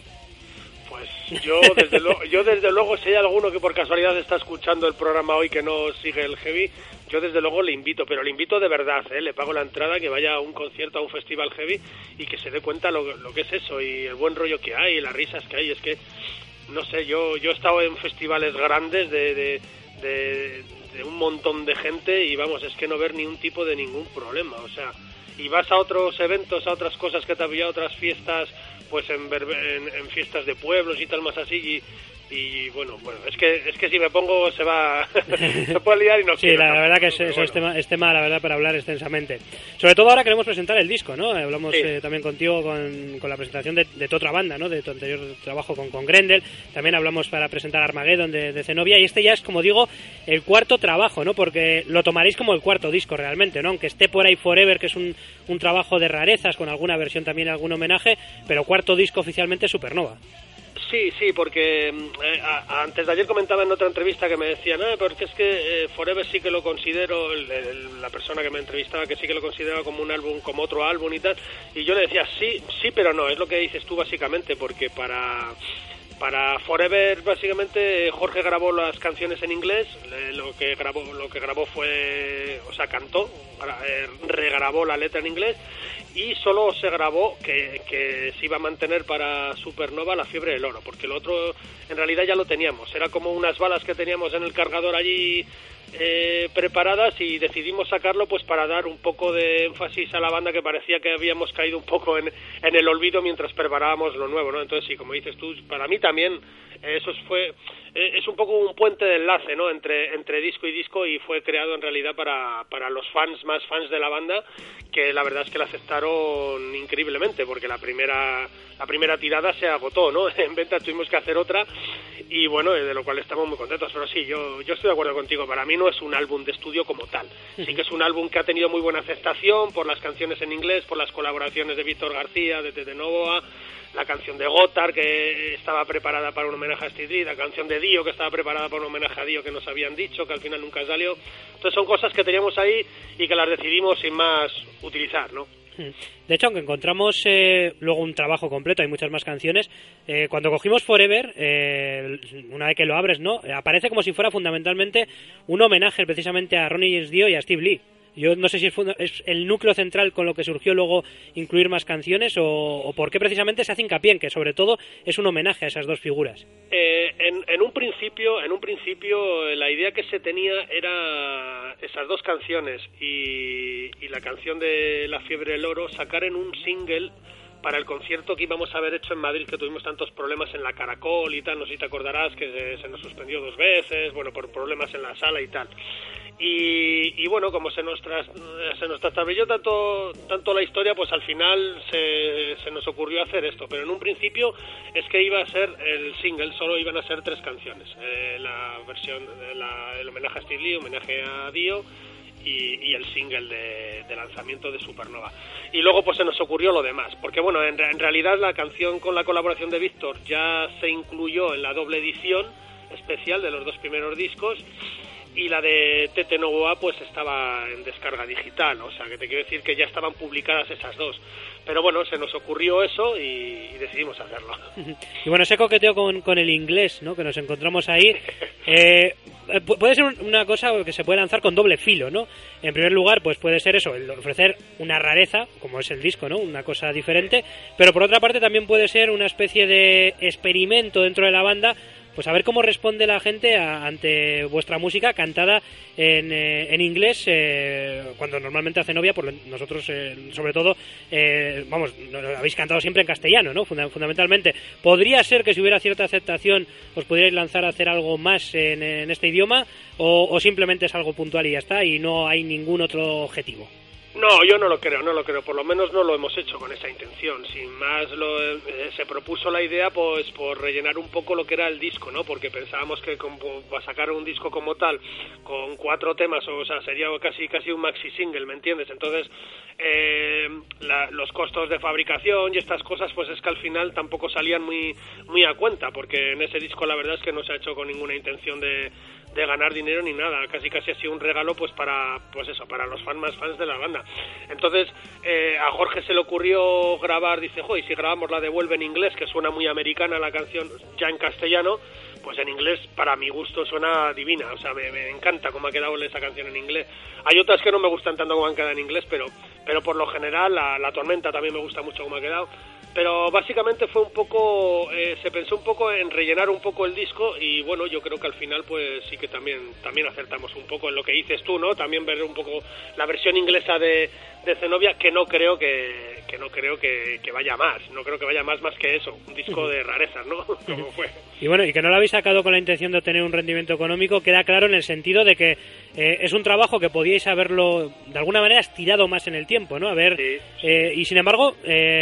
[SPEAKER 5] Pues yo desde, lo- yo desde luego, si hay alguno que por casualidad está escuchando el programa hoy que no sigue el heavy, yo desde luego le invito, pero le invito de verdad, ¿eh? Le pago la entrada, que vaya a un concierto, a un festival heavy y que se dé cuenta lo, lo que es eso y el buen rollo que hay y las risas que hay. Es que, no sé, yo yo he estado en festivales grandes de, de, de, de un montón de gente y vamos, es que no ver ni un tipo de ningún problema, o sea, y vas a otros eventos, a otras cosas que te había, otras fiestas, pues en, verbe- en, en fiestas de pueblos y tal más así y, y bueno, bueno, es que es que si me pongo se va se puede liar y no
[SPEAKER 1] Sí,
[SPEAKER 5] quiero
[SPEAKER 1] la, la
[SPEAKER 5] tampoco,
[SPEAKER 1] verdad que
[SPEAKER 5] ¿no?
[SPEAKER 1] es,
[SPEAKER 5] Pero
[SPEAKER 1] eso es,
[SPEAKER 5] bueno.
[SPEAKER 1] tema, es tema, la verdad, para hablar extensamente. Sobre todo ahora queremos presentar el disco, ¿no? Hablamos
[SPEAKER 5] Sí.
[SPEAKER 1] eh, también contigo con, con la presentación de, de tu otra banda, ¿no? De tu anterior trabajo con, con Grendel. También hablamos para presentar Armageddon de, de Zenobia y este ya es, como digo, el cuarto trabajo, ¿no? Porque lo tomaréis como el cuarto disco realmente, ¿no? Aunque esté por ahí Forever, que es un, un trabajo de rarezas, con alguna versión también, algún homenaje, pero cuarto disco oficialmente Supernova.
[SPEAKER 5] Sí, sí, porque eh, a- a- antes de ayer comentaba en otra entrevista que me decían, ah, porque es que eh, Forever sí que lo considero, el- el- la persona que me entrevistaba que sí que lo consideraba como un álbum, como otro álbum y tal, y yo le decía, sí, sí, pero no, es lo que dices tú básicamente, porque para... Para Forever, básicamente, Jorge grabó las canciones en inglés, eh, lo que grabó lo que grabó fue, o sea, cantó, gra- eh, regrabó la letra en inglés y solo se grabó que, que se iba a mantener para Supernova La Fiebre del Oro, porque lo otro en realidad ya lo teníamos, era como unas balas que teníamos en el cargador allí eh, preparadas y decidimos sacarlo pues para dar un poco de énfasis a la banda, que parecía que habíamos caído un poco en, en el olvido mientras preparábamos lo nuevo, ¿no? Entonces sí, como dices tú, para mí también eh, eso fue eh, es un poco un puente de enlace, ¿no? entre entre disco y disco, y fue creado en realidad para para los fans más fans de la banda, que la verdad es que la aceptaron increíblemente, porque la primera la primera tirada se agotó, ¿no? En venta tuvimos que hacer otra y bueno, de lo cual estamos muy contentos. Pero sí, yo yo estoy de acuerdo contigo, para mí no es un álbum de estudio como tal, sí que es un álbum que ha tenido muy buena aceptación por las canciones en inglés, por las colaboraciones de Víctor García, de Tete Novoa, la canción de Gotthard que estaba preparada para un homenaje a Steve Reich, la canción de Dio que estaba preparada para un homenaje a Dio que nos habían dicho, que al final nunca salió. Entonces son cosas que teníamos ahí y que las decidimos sin más utilizar, ¿no?
[SPEAKER 1] De hecho, aunque encontramos eh, luego un trabajo completo, hay muchas más canciones, eh, cuando cogimos Forever, eh, una vez que lo abres, ¿no? Eh, aparece como si fuera fundamentalmente un homenaje precisamente a Ronnie James Dio y a Steve Lee. Yo no sé si es, funda- es el núcleo central con lo que surgió luego incluir más canciones o, o por qué precisamente se hace hincapié en que sobre todo es un homenaje a esas dos figuras.
[SPEAKER 5] Eh, en, en un principio, en un principio eh, la idea que se tenía era esas dos canciones y, y la canción de La Fiebre del Oro, sacar en un single para el concierto que íbamos a haber hecho en Madrid, que tuvimos tantos problemas en la Caracol y tal, no sé si te acordarás que se, se nos suspendió dos veces, bueno, por problemas en la sala y tal. Y, y bueno, como se nos tras, se nos trastabilló tanto tanto la historia, pues al final se, se nos ocurrió hacer esto, pero en un principio es que iba a ser el single, solo iban a ser tres canciones, eh, la versión, la, el homenaje a Steve Lee, homenaje a Dio y, y el single de, de lanzamiento de Supernova. Y luego pues se nos ocurrió lo demás, porque bueno, en, en realidad la canción con la colaboración de Víctor ya se incluyó en la doble edición especial de los dos primeros discos, y la de Tete Novoa pues estaba en descarga digital, o sea que te quiero decir que ya estaban publicadas esas dos, pero bueno, se nos ocurrió eso y, y decidimos hacerlo.
[SPEAKER 1] Y bueno, ese coqueteo con, con el inglés, ¿no?, que nos encontramos ahí, eh, puede ser una cosa que se puede lanzar con doble filo, ¿no? En primer lugar, pues puede ser eso, el ofrecer una rareza, como es el disco, ¿no?, una cosa diferente, pero por otra parte también puede ser una especie de experimento dentro de la banda, pues a ver cómo responde la gente a, ante vuestra música cantada en, eh, en inglés, eh, cuando normalmente hace novia, por nosotros eh, sobre todo, eh, vamos, lo habéis cantado siempre en castellano, ¿no?, Funda- fundamentalmente. ¿Podría ser que si hubiera cierta aceptación os pudierais lanzar a hacer algo más en, en este idioma, o, o simplemente es algo puntual y ya está, y no hay ningún otro objetivo?
[SPEAKER 5] No, yo no lo creo, no lo creo, por lo menos no lo hemos hecho con esa intención. Sin más, lo, eh, se propuso la idea pues por rellenar un poco lo que era el disco, ¿no? Porque pensábamos que como, para sacar un disco como tal, con cuatro temas, o sea, sería casi casi un maxi single, ¿me entiendes? Entonces, eh, la, los costos de fabricación y estas cosas, pues es que al final tampoco salían muy muy a cuenta, porque en ese disco la verdad es que no se ha hecho con ninguna intención de de ganar dinero ni nada, casi casi ha sido un regalo pues para pues eso, para los fans más fans de la banda. Entonces eh, a Jorge se le ocurrió grabar, dice, jo, y si grabamos la de Vuelve en inglés, que suena muy americana la canción, ya en castellano, pues en inglés para mi gusto suena divina, o sea, me, me encanta cómo ha quedado esa canción en inglés. Hay otras que no me gustan tanto como han quedado en inglés, pero pero por lo general la, la Tormenta también me gusta mucho cómo ha quedado. Pero básicamente fue un poco, eh, se pensó un poco en rellenar un poco el disco, y bueno, yo creo que al final pues sí que también también acertamos un poco en lo que dices tú, ¿no? También ver un poco la versión inglesa de, de Zenobia, que no creo que, que no creo que, que vaya más, no creo que vaya más más que eso, un disco de rarezas, ¿no? Como fue.
[SPEAKER 1] Y bueno, y que no lo habéis sacado con la intención de obtener un rendimiento económico, queda claro en el sentido de que eh, es un trabajo que podíais haberlo de alguna manera estirado más en el tiempo, ¿no? A ver,
[SPEAKER 5] Sí.
[SPEAKER 1] eh, y sin embargo,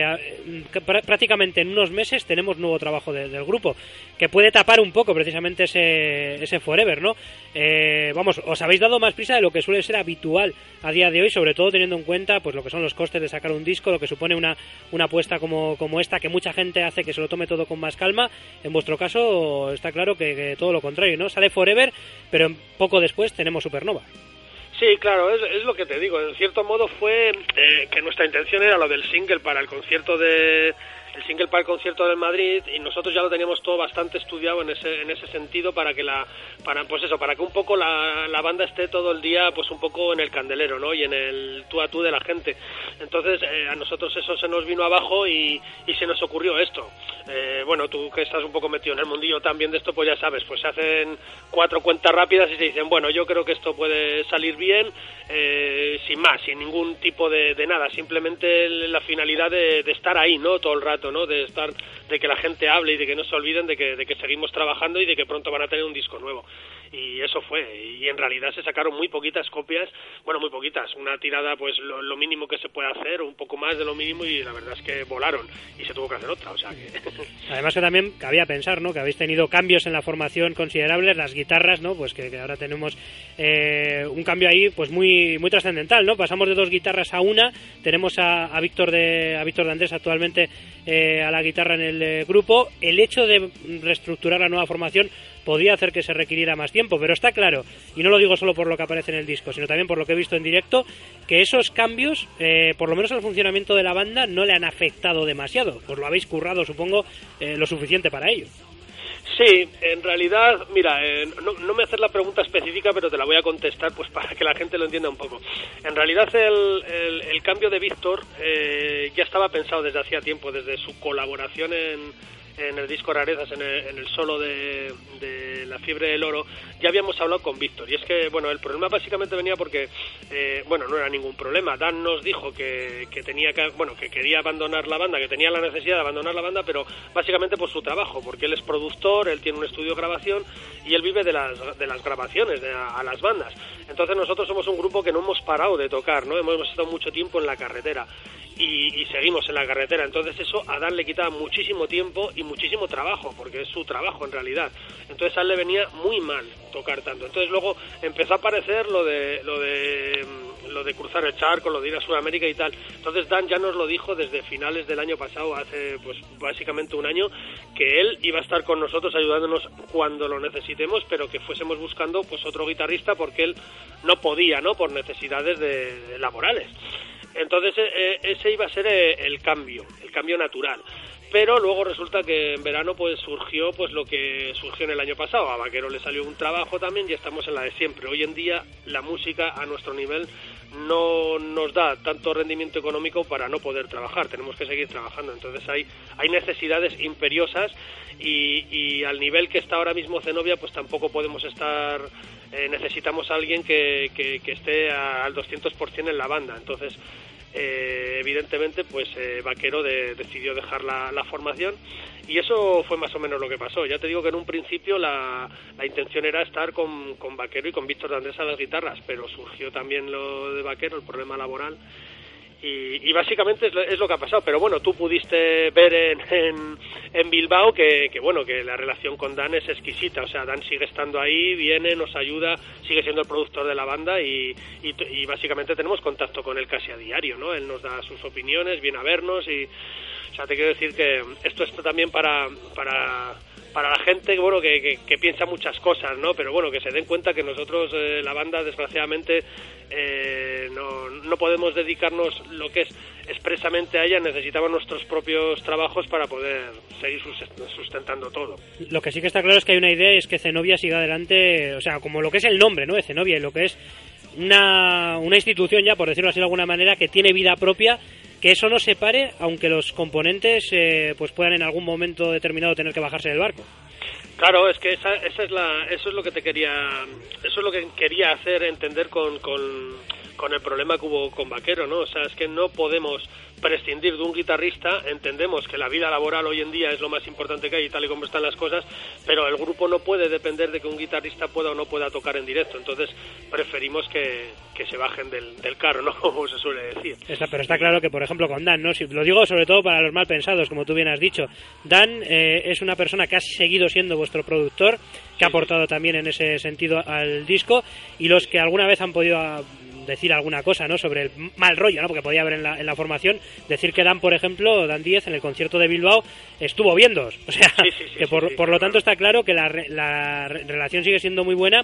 [SPEAKER 1] eh, pr- prácticamente en unos meses tenemos nuevo trabajo de- del grupo, que puede tapar un poco precisamente ese, ese Forever, ¿no? Eh, vamos, os habéis dado más prisa de lo que suele ser habitual a día de hoy, sobre todo teniendo en cuenta pues lo que son los costes de sacar un disco, lo que supone una, una apuesta como, como esta, que mucha gente hace que se lo tome todo con más calma. En vuestro caso está claro que, que todo lo contrario, ¿no? Sale Forever, pero poco después tenemos Supernova.
[SPEAKER 5] Sí, claro, es, es lo que te digo. En cierto modo fue eh, que nuestra intención era lo del single para el concierto de el single para el concierto del Madrid, y nosotros ya lo teníamos todo bastante estudiado en ese en ese sentido, para que la para pues eso para que un poco la, la banda esté todo el día pues un poco en el candelero, ¿no? Y en el tú a tú de la gente. Entonces eh, a nosotros eso se nos vino abajo y, y se nos ocurrió esto. Eh, bueno, tú que estás un poco metido en el mundillo también de esto, pues ya sabes, pues se hacen cuatro cuentas rápidas y se dicen, bueno, yo creo que esto puede salir bien, eh, sin más, sin ningún tipo de, de nada, simplemente la finalidad de, de estar ahí, ¿no? Todo el rato, ¿no? De estar, de que la gente hable y de que no se olviden de que, de que seguimos trabajando y de que pronto van a tener un disco nuevo. Y eso fue, y en realidad se sacaron muy poquitas copias, bueno, muy poquitas, una tirada pues lo, lo mínimo que se puede hacer, un poco más de lo mínimo, y la verdad es que volaron y se tuvo que hacer otra, o sea que...
[SPEAKER 1] Además que también cabía pensar, ¿no?, que habéis tenido cambios en la formación considerables, las guitarras, ¿no?, pues que, que ahora tenemos eh, un cambio ahí pues muy muy trascendental, ¿no? Pasamos de dos guitarras a una, tenemos a, a Víctor de a Víctor de Andrés actualmente eh, a la guitarra en el eh, grupo. El hecho de reestructurar la nueva formación podría hacer que se requiriera más tiempo, pero está claro, y no lo digo solo por lo que aparece en el disco, sino también por lo que he visto en directo, que esos cambios, eh, por lo menos al funcionamiento de la banda, no le han afectado demasiado. Pues lo habéis currado, supongo, eh, lo suficiente para ello.
[SPEAKER 5] Sí, en realidad, mira, eh, no, no me haces la pregunta específica, pero te la voy a contestar pues para que la gente lo entienda un poco. En realidad el, el, el cambio de Víctor eh, ya estaba pensado desde hacía tiempo, desde su colaboración en, en el disco Rarezas, en el, en el solo de, de La Fiebre del Oro, ya habíamos hablado con Víctor. Y es que, bueno, el problema básicamente venía porque, eh, bueno, no era ningún problema. Dan nos dijo que, que tenía que, bueno, que quería abandonar la banda, que tenía la necesidad de abandonar la banda, pero básicamente por su trabajo, porque él es productor, él tiene un estudio de grabación y él vive de las, de las grabaciones de a, a las bandas. Entonces nosotros somos un grupo que no hemos parado de tocar, ¿no? Hemos estado mucho tiempo en la carretera y, y seguimos en la carretera. Entonces eso a Dan le quitaba muchísimo tiempo y muchísimo trabajo, porque es su trabajo en realidad. Entonces a él le venía muy mal tocar tanto. Entonces luego empezó a aparecer lo de lo de lo de cruzar el charco, lo de ir a Sudamérica y tal. Entonces Dan ya nos lo dijo desde finales del año pasado, hace pues básicamente un año, que él iba a estar con nosotros ayudándonos cuando lo necesitemos, pero que fuésemos buscando pues otro guitarrista, porque él no podía, ¿no? Por necesidades de, de laborales. Entonces eh, ese iba a ser eh, el cambio, el cambio natural. Pero luego resulta que en verano pues surgió pues lo que surgió en el año pasado. A Vaquero le salió un trabajo también y estamos en la de siempre. Hoy en día la música a nuestro nivel no nos da tanto rendimiento económico para no poder trabajar. Tenemos que seguir trabajando. Entonces hay, hay necesidades imperiosas y, y al nivel que está ahora mismo Zenobia pues tampoco podemos estar... Eh, necesitamos a alguien que, que, que esté al doscientos por ciento en la banda. Entonces Eh, evidentemente pues eh, Vaquero de, decidió dejar la, la formación y eso fue más o menos lo que pasó. Ya te digo que en un principio la, la intención era estar con, con Vaquero y con Víctor de Andrés a las guitarras, pero surgió también lo de Vaquero, el problema laboral. Y, y básicamente es lo, es lo que ha pasado. Pero bueno, tú pudiste ver en, en, en Bilbao que, que bueno, que la relación con Dan es exquisita. O sea, Dan sigue estando ahí, viene, nos ayuda, sigue siendo el productor de la banda y, y, y básicamente tenemos contacto con él casi a diario, ¿no? Él nos da sus opiniones, viene a vernos y, o sea, te quiero decir que esto es también para... para para la gente bueno que, que, que piensa muchas cosas, ¿no? Pero bueno, que se den cuenta que nosotros, eh, la banda, desgraciadamente, eh, no, no podemos dedicarnos lo que es expresamente a ella, necesitamos nuestros propios trabajos para poder seguir sustentando todo.
[SPEAKER 1] Lo que sí que está claro es que hay una idea y es que Zenobia siga adelante, o sea, como lo que es el nombre, ¿no? De Zenobia y lo que es una, una institución ya, por decirlo así de alguna manera, que tiene vida propia, que eso no se pare, aunque los componentes eh, pues puedan en algún momento determinado tener que bajarse del barco.
[SPEAKER 5] Claro, es que esa, esa es la, eso es lo que te quería, eso es lo que quería hacer entender con, con, con el problema que hubo con Vaquero, ¿no? O sea, es que no podemos prescindir de un guitarrista. Entendemos que la vida laboral hoy en día es lo más importante que hay, tal y como están las cosas, pero el grupo no puede depender de que un guitarrista pueda o no pueda tocar en directo. Entonces preferimos que, que se bajen del, del carro, ¿no? Como se suele decir.
[SPEAKER 1] Está, pero está claro que, por ejemplo, con Dan, ¿no? Si, lo digo sobre todo para los mal pensados, como tú bien has dicho. Dan eh, es una persona que ha seguido siendo vuestro productor, que ha aportado también en ese sentido al disco, y los que alguna vez han podido decir alguna cosa, ¿no? Sobre el mal rollo, ¿no? Porque podía haber en la, en la formación, decir que Dan, por ejemplo, Dan Díez en el concierto de Bilbao estuvo viéndoos, o sea,
[SPEAKER 5] sí, sí, sí,
[SPEAKER 1] que por,
[SPEAKER 5] sí, sí,
[SPEAKER 1] por lo tanto está claro que la, la relación sigue siendo muy buena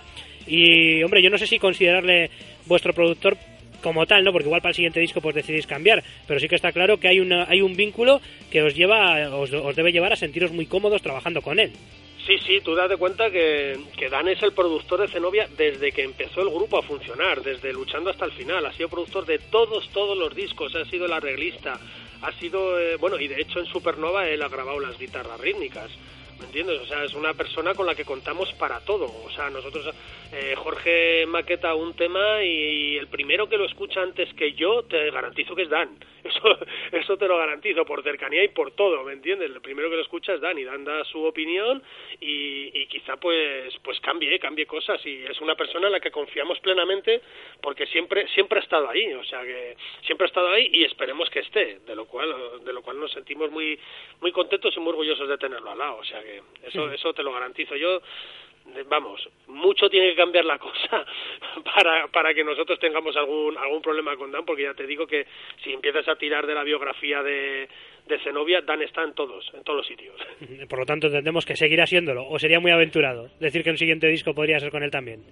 [SPEAKER 1] y, hombre, yo no sé si considerarle vuestro productor como tal, ¿no? Porque igual para el siguiente disco pues decidís cambiar, pero sí que está claro que hay una, hay un vínculo que os lleva, os, os debe llevar a sentiros muy cómodos trabajando con él.
[SPEAKER 5] Sí, sí, tú date cuenta que, que Dan es el productor de Zenobia desde que empezó el grupo a funcionar, desde Luchando hasta el final. Ha sido productor de todos, todos los discos, ha sido el arreglista, ha sido, eh, bueno, y de hecho en Supernova él ha grabado las guitarras rítmicas. ¿Me entiendes? O sea, es una persona con la que contamos para todo. O sea, nosotros, eh, Jorge maqueta un tema y el primero que lo escucha antes que yo, te garantizo que es Dan. Eso, eso te lo garantizo, por cercanía y por todo, ¿me entiendes? El primero que lo escucha es Dan y Dan da su opinión y, y quizá pues pues cambie, cambie cosas, y es una persona en la que confiamos plenamente porque siempre siempre ha estado ahí, o sea que siempre ha estado ahí y esperemos que esté, de lo cual de lo cual nos sentimos muy muy contentos y muy orgullosos de tenerlo al lado, o sea que eso sí. Eso te lo garantizo yo. Vamos, mucho tiene que cambiar la cosa para para que nosotros tengamos algún algún problema con Dan, porque ya te digo que si empiezas a tirar de la biografía de, de Zenobia, Dan está en todos, en todos los sitios.
[SPEAKER 1] Por lo tanto entendemos que seguirá siéndolo, o sería muy aventurado decir que un siguiente disco podría ser con él también.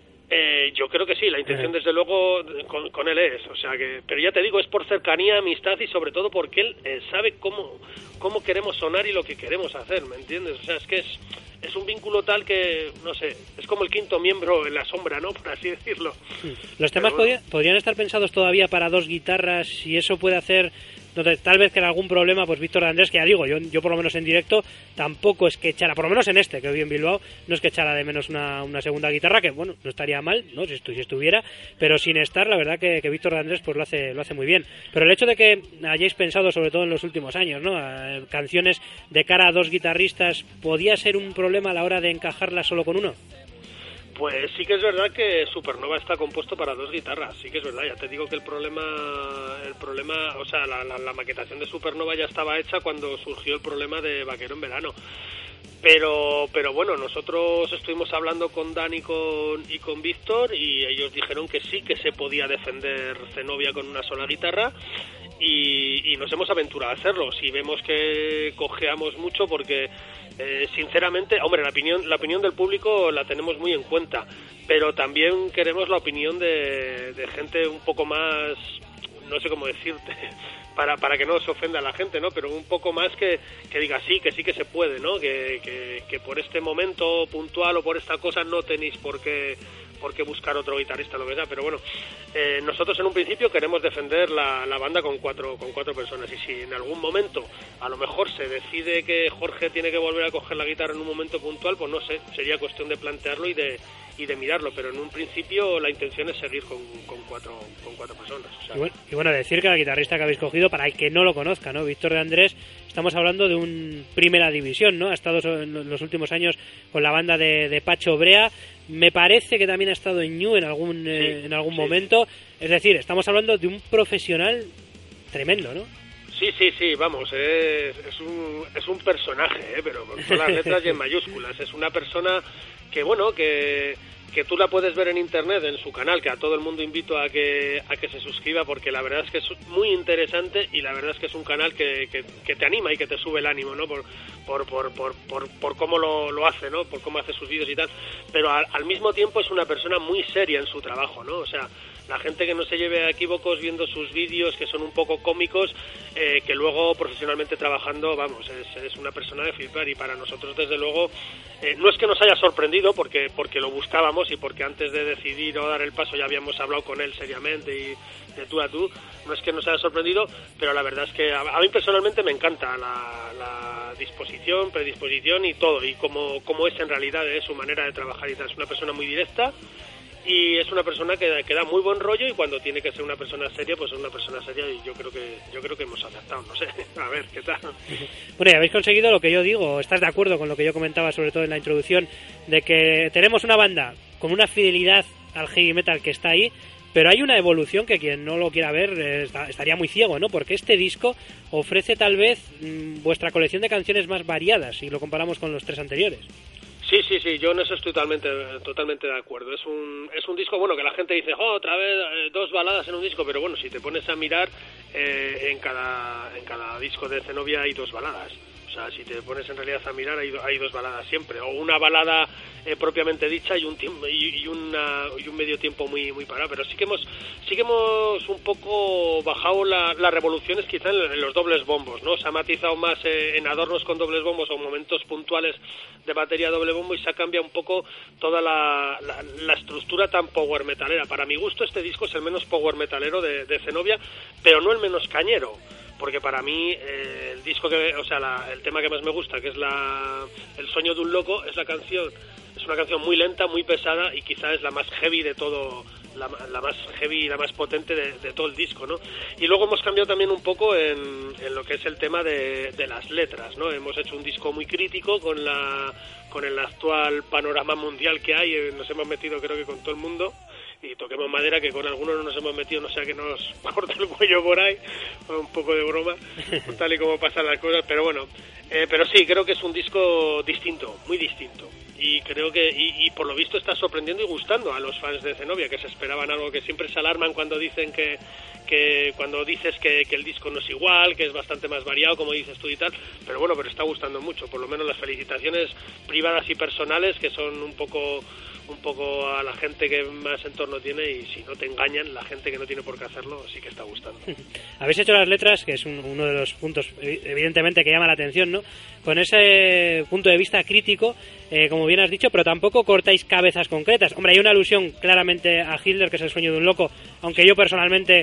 [SPEAKER 5] Eh, yo creo que sí, la intención desde luego con, con él es, o sea que, pero ya te digo, es por cercanía, amistad y sobre todo porque él eh, sabe cómo cómo queremos sonar y lo que queremos hacer, ¿me entiendes? O sea, es que es es un vínculo tal que, no sé, es como el quinto miembro en la sombra, ¿no? Por así decirlo.
[SPEAKER 1] Los temas bueno. podrían, podrían estar pensados todavía para dos guitarras y eso puede hacer Entonces, tal vez que en algún problema, pues Víctor de Andrés, que ya digo, yo, yo por lo menos en directo, tampoco es que echara, por lo menos en este, que hoy en Bilbao, no es que echara de menos una, una segunda guitarra, que bueno, no estaría mal, ¿no? Si, estu- si estuviera, pero sin estar, la verdad que, que Víctor de Andrés pues lo hace, lo hace muy bien. Pero el hecho de que hayáis pensado, sobre todo en los últimos años, ¿no? Eh, canciones de cara a dos guitarristas, ¿podía ser un problema a la hora de encajarlas solo con uno?
[SPEAKER 5] Pues sí que es verdad que Supernova está compuesto para dos guitarras, sí que es verdad, ya te digo que el problema, el problema, o sea, la, la, la maquetación de Supernova ya estaba hecha cuando surgió el problema de Vaquero en verano. Pero pero bueno, nosotros estuvimos hablando con Dan y con, y con Víctor y ellos dijeron que sí, que se podía defender Zenobia con una sola guitarra y, y nos hemos aventurado a hacerlo. Si vemos que cojeamos mucho porque eh, sinceramente, hombre, la opinión, la opinión del público la tenemos muy en cuenta, pero también queremos la opinión de, de gente un poco más, no sé cómo decirte, para para que no se ofenda a la gente, ¿no? Pero un poco más que, que diga sí, que sí que se puede, ¿no? Que, que, que por este momento puntual o por esta cosa no tenéis por qué por qué buscar otro guitarrista, lo que sea, pero bueno, eh, nosotros en un principio queremos defender la, la banda con cuatro con cuatro personas y si en algún momento a lo mejor se decide que Jorge tiene que volver a coger la guitarra en un momento puntual, pues no sé, sería cuestión de plantearlo y de y de mirarlo, pero en un principio la intención es seguir con, con cuatro con cuatro personas. O sea,
[SPEAKER 1] y, bueno, y bueno, decir que la guitarrista que habéis cogido, para el que no lo conozca, ¿no? Víctor de Andrés, estamos hablando de un primera división, ¿no? Ha estado en los últimos años con la banda de, de Pacho Brea, me parece que también ha estado en Ñu en algún sí, eh, en algún sí, momento, sí. Es decir, estamos hablando de un profesional tremendo, ¿no?
[SPEAKER 5] Sí, sí, sí, vamos, es, es, un, es un personaje, ¿eh? Pero con todas las letras y en mayúsculas, es una persona que, bueno, que... que tú la puedes ver en internet, en su canal, que a todo el mundo invito a que a que se suscriba, porque la verdad es que es muy interesante y la verdad es que es un canal que, que, que te anima y que te sube el ánimo, ¿no? Por por por por por, por cómo lo, lo hace, ¿no? Por cómo hace sus vídeos y tal, pero al, al mismo tiempo es una persona muy seria en su trabajo, ¿no? O sea, la gente que no se lleve a equívocos viendo sus vídeos, que son un poco cómicos, eh, que luego profesionalmente trabajando, vamos, es, es una persona de flipar y para nosotros desde luego eh, no es que nos haya sorprendido porque porque lo buscábamos y porque antes de decidir o dar el paso ya habíamos hablado con él seriamente y de tú a tú, no es que nos haya sorprendido, pero la verdad es que a, a mí personalmente me encanta la, la disposición, predisposición y todo, y como, como es en realidad es su manera de trabajar y tal, es una persona muy directa y es una persona que, que da muy buen rollo y cuando tiene que ser una persona seria, pues es una persona seria y yo creo que yo creo que hemos acertado, no sé, a ver qué tal.
[SPEAKER 1] Bueno, y habéis conseguido lo que yo digo, ¿estás de acuerdo con lo que yo comentaba sobre todo en la introducción, de que tenemos una banda con una fidelidad al heavy metal que está ahí, pero hay una evolución que quien no lo quiera ver eh, está, estaría muy ciego, ¿no? Porque este disco ofrece tal vez mmm, vuestra colección de canciones más variadas si lo comparamos con los tres anteriores.
[SPEAKER 5] Sí, sí, sí, yo en eso estoy totalmente totalmente de acuerdo. Es un es un disco, bueno, que la gente dice, oh, otra vez eh, dos baladas en un disco, pero bueno, si te pones a mirar, eh, en cada en cada disco de Zenobia hay dos baladas. O sea, si te pones en realidad a mirar, hay, hay dos baladas siempre, o una balada eh, propiamente dicha y un tiempo y, y una y un medio tiempo muy muy parado. Pero sí que hemos sí que hemos un poco bajado la, las revoluciones quizá en, en los dobles bombos, ¿no? Se ha matizado más eh, en adornos con dobles bombos o momentos puntuales de batería doble bombo y se ha cambiado un poco toda la, la, la estructura tan power metalera. Para mi gusto este disco es el menos power metalero de, de Zenobia, pero no el menos cañero. Porque para mí eh, el disco que, o sea, la, el tema que más me gusta, que es la El sueño de un loco, es la canción, es una canción muy lenta, muy pesada y quizá es la más heavy de todo, la, la más heavy y la más potente de, de todo el disco, ¿no? Y luego hemos cambiado también un poco en, en lo que es el tema de, de las letras, ¿no? Hemos hecho un disco muy crítico con la con el actual panorama mundial que hay, nos hemos metido creo que con todo el mundo. Y toquemos madera, que con algunos no nos hemos metido, no sea que nos corte el cuello por ahí, un poco de broma, tal y como pasan las cosas, pero bueno, eh, pero sí, creo que es un disco distinto, muy distinto, y creo que, y, y por lo visto está sorprendiendo y gustando a los fans de Zenobia, que se esperaban algo, que siempre se alarman cuando dicen que, que cuando dices que, que el disco no es igual, que es bastante más variado, como dices tú y tal, pero bueno, pero está gustando mucho, por lo menos las felicitaciones privadas y personales, que son un poco... un poco a la gente que más entorno tiene y si no te engañan, la gente que no tiene por qué hacerlo sí que está gustando.
[SPEAKER 1] Habéis hecho las letras, que es un, uno de los puntos evidentemente que llama la atención, ¿no? Con ese punto de vista crítico, eh, como bien has dicho, pero tampoco cortáis cabezas concretas. Hombre, hay una alusión claramente a Hitler, que es el sueño de un loco, aunque yo personalmente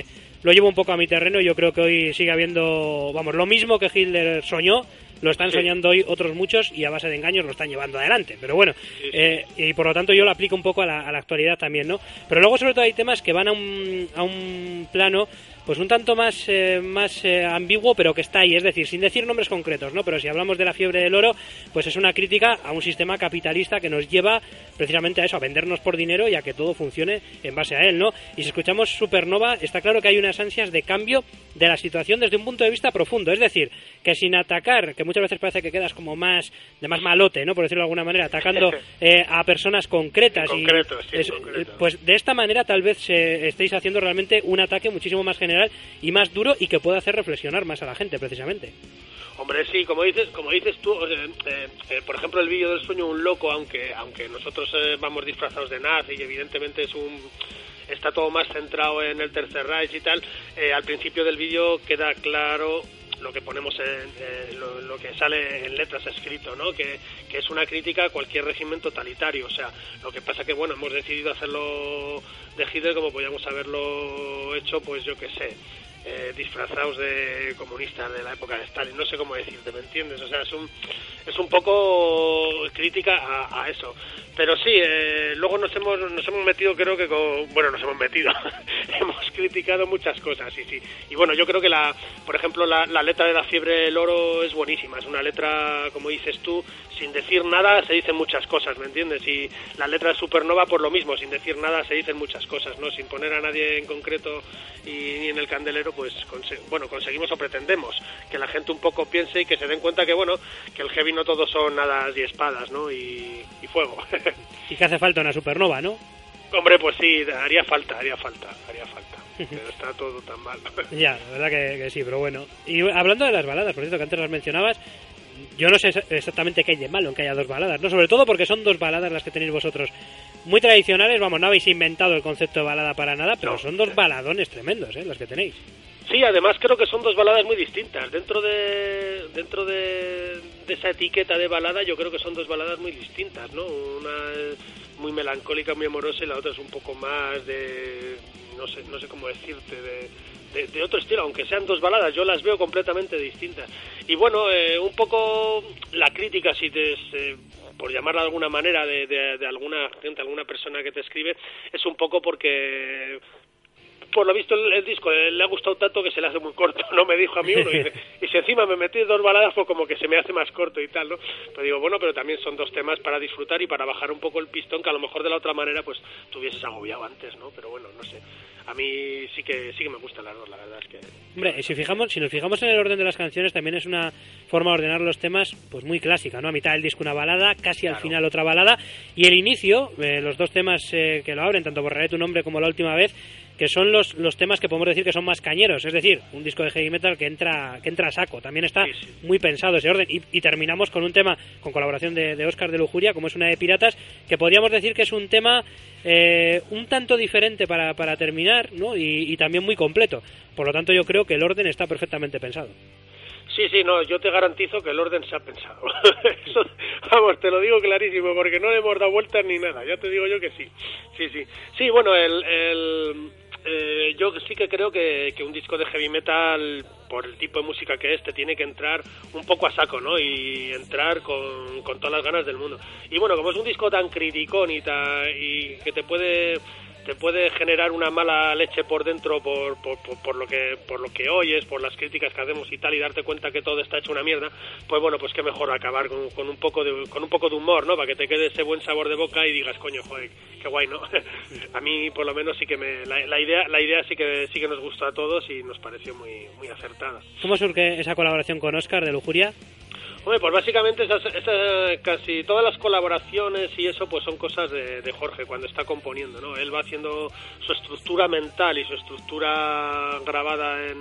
[SPEAKER 1] lo llevo un poco a mi terreno y yo creo que hoy sigue habiendo, vamos, lo mismo que Hitler soñó, lo están sí. soñando hoy otros muchos y a base de engaños lo están llevando adelante. Pero bueno, sí, sí. Eh, y por lo tanto yo lo aplico un poco a la, a la actualidad también, ¿no? Pero luego sobre todo hay temas que van a un, a un plano pues un tanto más, eh, más eh, ambiguo, pero que está ahí, es decir, sin decir nombres concretos, ¿no? Pero si hablamos de la fiebre del oro, pues es una crítica a un sistema capitalista que nos lleva precisamente a eso, a vendernos por dinero y a que todo funcione en base a él, ¿no? Y si escuchamos Supernova, está claro que hay unas ansias de cambio de la situación desde un punto de vista profundo, es decir, que sin atacar, que muchas veces parece que quedas como más, de más malote, ¿no? Por decirlo de alguna manera, atacando eh, a personas concretas.
[SPEAKER 5] Concreto,
[SPEAKER 1] y
[SPEAKER 5] sí,
[SPEAKER 1] es,
[SPEAKER 5] concreto.
[SPEAKER 1] Pues de esta manera tal vez eh, estéis haciendo realmente un ataque muchísimo más general y más duro y que pueda hacer reflexionar más a la gente, precisamente.
[SPEAKER 5] Hombre, sí, como dices, como dices tú, eh, eh, eh, por ejemplo, el vídeo del sueño un loco, aunque aunque nosotros eh, vamos disfrazados de nazi y evidentemente es un está todo más centrado en el Tercer Reich y tal, eh, al principio del vídeo queda claro lo que ponemos en eh, lo, lo que sale en letras escrito, ¿no? Que, que es una crítica a cualquier régimen totalitario. O sea, lo que pasa que, bueno, hemos decidido hacerlo de Hitler como podíamos haberlo hecho, pues yo qué sé, eh, disfrazados de comunistas de la época de Stalin, no sé cómo decirte, ¿me entiendes? O sea, es un es un poco crítica a, a eso. Pero sí, eh, luego nos hemos nos hemos metido, creo que con... Bueno, nos hemos metido. hemos criticado muchas cosas, sí, sí. Y bueno, yo creo que, la por ejemplo, la, la letra de la fiebre del oro es buenísima. Es una letra, como dices tú, sin decir nada se dicen muchas cosas, ¿me entiendes? Y la letra de Supernova, por lo mismo, sin decir nada se dicen muchas cosas, ¿no? Sin poner a nadie en concreto y ni en el candelero, pues, conse- bueno, conseguimos o pretendemos que la gente un poco piense y que se den cuenta que, bueno, que el heavy no todo son nadas y espadas, ¿no? Y, y fuego.
[SPEAKER 1] Y que hace falta una Supernova, ¿no?
[SPEAKER 5] Hombre, pues sí, haría falta, haría falta, haría falta. Pero está todo tan mal.
[SPEAKER 1] Ya, la verdad que, que sí, pero bueno. Y hablando de las baladas, por cierto, que antes las mencionabas, yo no sé exactamente qué hay de malo en que haya dos baladas, ¿no? Sobre todo porque son dos baladas las que tenéis vosotros. Muy tradicionales, vamos, no habéis inventado el concepto de balada para nada, pero no, son dos baladones tremendos, ¿eh? Los que tenéis. Sí,
[SPEAKER 5] además creo que son dos baladas muy distintas. Dentro de dentro de, de esa etiqueta de balada, yo creo que son dos baladas muy distintas, ¿no? Una es muy melancólica, muy amorosa, y la otra es un poco más de... no sé no sé cómo decirte, de... De, de otro estilo, aunque sean dos baladas, yo las veo completamente distintas. Y bueno, eh, un poco la crítica, si te, eh, por llamarla de alguna manera, de, de, de alguna gente, alguna persona que te escribe, es un poco porque... por lo visto el, el disco le ha gustado tanto que se le hace muy corto, ¿no? Me dijo a mí uno, y, dice, y si encima me metí dos baladas, pues como que se me hace más corto y tal, ¿no? Pero digo, bueno, pero también son dos temas para disfrutar y para bajar un poco el pistón, que a lo mejor de la otra manera pues te hubieses agobiado antes, ¿no? Pero bueno, no sé. A mí sí que sí que me gustan las dos, la verdad es que...
[SPEAKER 1] Hombre, si fijamos, si nos fijamos en el orden de las canciones, también es una forma de ordenar los temas pues muy clásica, ¿no? A mitad del disco una balada, casi claro. Al final otra balada, y el inicio, eh, los dos temas eh, que lo abren, tanto Borraré tu nombre como La última vez, que son los, los temas que podemos decir que son más cañeros, es decir, un disco de heavy metal que entra que entra a saco, también está sí, sí. muy pensado ese orden, y, y terminamos con un tema con colaboración de, de Óscar de Lujuria, como es Una de Piratas, que podríamos decir que es un tema eh, un tanto diferente para, para terminar, ¿no? Y, y también muy completo, por lo tanto yo creo que el orden está perfectamente pensado.
[SPEAKER 5] Sí, sí, no, yo te garantizo que el orden se ha pensado. Eso, vamos, te lo digo clarísimo, porque no le hemos dado vueltas ni nada, ya te digo yo que sí. Sí, sí. Sí, bueno, el... el eh, yo sí que creo que, que un disco de heavy metal, por el tipo de música que es, te tiene que entrar un poco a saco, ¿no? Y entrar con, con todas las ganas del mundo. Y bueno, como es un disco tan criticón y, ta, y que te puede... te puede generar una mala leche por dentro por, por, por, por lo que por lo que oyes, por las críticas que hacemos y tal, y darte cuenta que todo está hecho una mierda, pues bueno, pues qué mejor acabar con, con un poco de con un poco de humor, ¿no? Para que te quede ese buen sabor de boca y digas, coño, joder, qué guay, ¿no? A mí por lo menos sí que me la, la idea la idea sí que sí que nos gustó a todos y nos pareció muy muy acertada.
[SPEAKER 1] ¿Cómo surge esa colaboración con Óscar de Lujuria?
[SPEAKER 5] Hombre, pues básicamente esas, esas, casi todas las colaboraciones y eso pues son cosas de, de Jorge cuando está componiendo, ¿no? Él va haciendo su estructura mental y su estructura grabada en,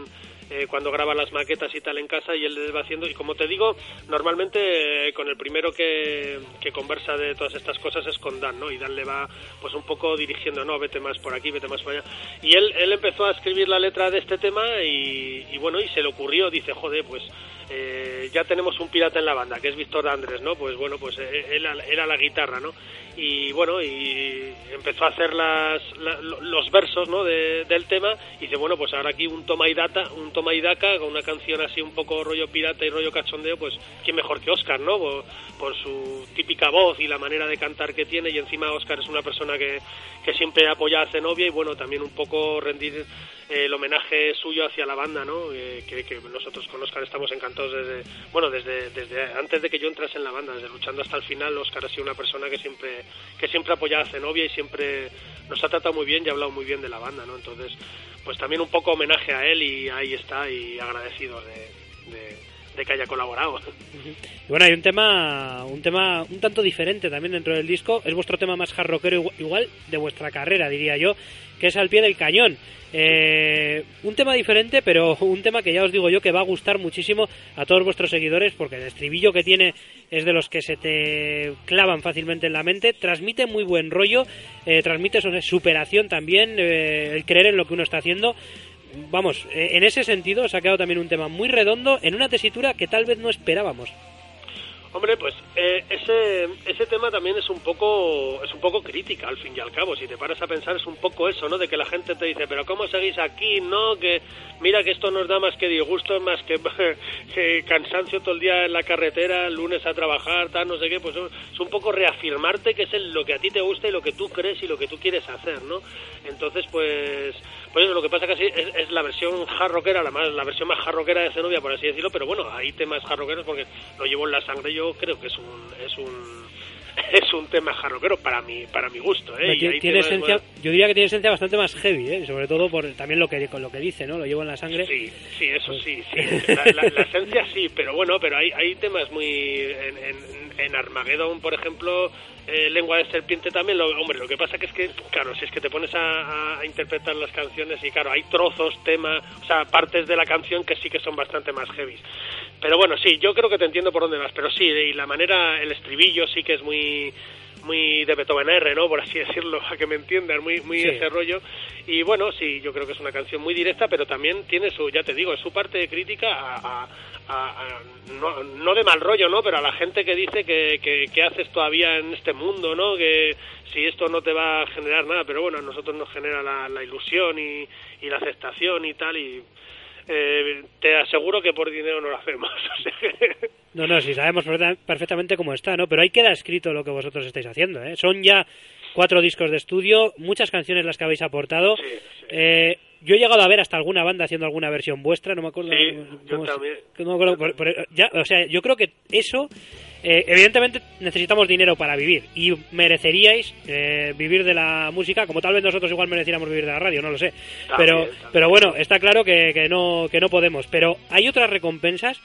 [SPEAKER 5] eh, cuando graba las maquetas y tal en casa, y él les va haciendo, y como te digo, normalmente eh, con el primero que, que conversa de todas estas cosas es con Dan, ¿no? Y Dan le va pues un poco dirigiendo, no, vete más por aquí, vete más por allá. Y él, él empezó a escribir la letra de este tema y, y bueno, y se le ocurrió, dice, joder, pues eh, ya tenemos un pirata en la banda, que es Víctor Andrés, ¿no? Pues bueno, pues eh, él era la guitarra, ¿no? Y bueno, y empezó a hacer las, la, los versos, ¿no? de, del tema, y dice, bueno, pues ahora aquí un toma y data, un toma y daca, con una canción así un poco rollo pirata y rollo cachondeo, pues quién mejor que Óscar, ¿no? Por, por su típica voz y la manera de cantar que tiene, y encima Óscar es una persona que, que siempre apoya a Zenobia, y bueno, también un poco rendir eh, el homenaje suyo hacia la banda, ¿no? Eh, que, que nosotros con Óscar estamos encantados desde, bueno, desde, desde antes de que yo entrase en la banda, desde luchando hasta el final. Óscar ha sido una persona que siempre que siempre ha apoyado a Zenobia y siempre nos ha tratado muy bien y ha hablado muy bien de la banda, ¿no? Entonces, pues también un poco homenaje a él, y ahí está, y agradecido de, de, de que haya colaborado.
[SPEAKER 1] Y bueno, hay un tema un tema un tanto diferente también dentro del disco, es vuestro tema más hard rockero igual de vuestra carrera, diría yo, que es Al pie del cañón. Eh, un tema diferente, pero un tema que ya os digo yo que va a gustar muchísimo a todos vuestros seguidores, porque el estribillo que tiene es de los que se te clavan fácilmente en la mente, transmite muy buen rollo, eh, transmite superación también, eh, el creer en lo que uno está haciendo. Vamos, eh, en ese sentido se ha quedado también un tema muy redondo, en una tesitura que tal vez no esperábamos.
[SPEAKER 5] Hombre, pues eh, ese ese tema también es un poco es un poco crítica, al fin y al cabo. Si te paras a pensar, es un poco eso, ¿no? De que la gente te dice, pero ¿cómo seguís aquí? No, que mira que esto nos da más que disgusto, más que, que cansancio todo el día en la carretera, el lunes a trabajar, tal, no sé qué. Pues es un poco reafirmarte que es el, lo que a ti te gusta y lo que tú crees y lo que tú quieres hacer, ¿no? Entonces, pues pues eso, lo que pasa que así es, es la versión hard rockera, la, más, la versión más hard rockera de Zenobia, por así decirlo, pero bueno, hay temas hard rockeros porque lo llevo en la sangre. Yo creo que es un es un es un tema hard rockero para mi para mi gusto, ¿eh?
[SPEAKER 1] Tiene, tiene esencia, más... yo diría que tiene esencia bastante más heavy, ¿eh? Sobre todo por también lo que con lo que dice, ¿no? Lo llevo en la sangre.
[SPEAKER 5] Sí, sí, eso pues... sí, sí. La, la, la esencia sí, pero bueno, pero hay hay temas muy en, en, en Armageddon, por ejemplo. Eh, Lengua de serpiente también, lo, hombre, lo que pasa que es que, claro, si es que te pones a, a interpretar las canciones y claro, hay trozos, temas, o sea, partes de la canción que sí que son bastante más heavy. Pero bueno, sí, yo creo que te entiendo por dónde vas, pero sí, y la manera, el estribillo sí que es muy muy de Beethoven R, ¿no? Por así decirlo, a que me entiendan, muy muy sí. Ese rollo. Y bueno, sí, yo creo que es una canción muy directa, pero también tiene su, ya te digo, su parte de crítica a, a, a, a no, no de mal rollo, ¿no? Pero a la gente que dice que, que, que haces todavía en este mundo, ¿no? Que si esto no te va a generar nada, pero bueno, a nosotros nos genera la, la ilusión y, y la aceptación y tal, y eh, te aseguro que por dinero no lo hacemos. O sea que...
[SPEAKER 1] No, no, sí sabemos perfectamente cómo está, ¿no? Pero ahí queda escrito lo que vosotros estáis haciendo, ¿eh? Son ya cuatro discos de estudio, muchas canciones las que habéis aportado.
[SPEAKER 5] Sí, sí.
[SPEAKER 1] Eh, yo he llegado a ver hasta alguna banda haciendo alguna versión vuestra, no me acuerdo.
[SPEAKER 5] Sí,
[SPEAKER 1] cómo,
[SPEAKER 5] yo también.
[SPEAKER 1] No me acuerdo, por, por, ya, o sea, yo creo que eso... Eh, evidentemente necesitamos dinero para vivir y mereceríais eh, vivir de la música, como tal vez nosotros igual mereciéramos vivir de la radio, no lo sé,
[SPEAKER 5] también,
[SPEAKER 1] pero
[SPEAKER 5] también.
[SPEAKER 1] pero bueno, está claro que, que no que no podemos, pero hay otras recompensas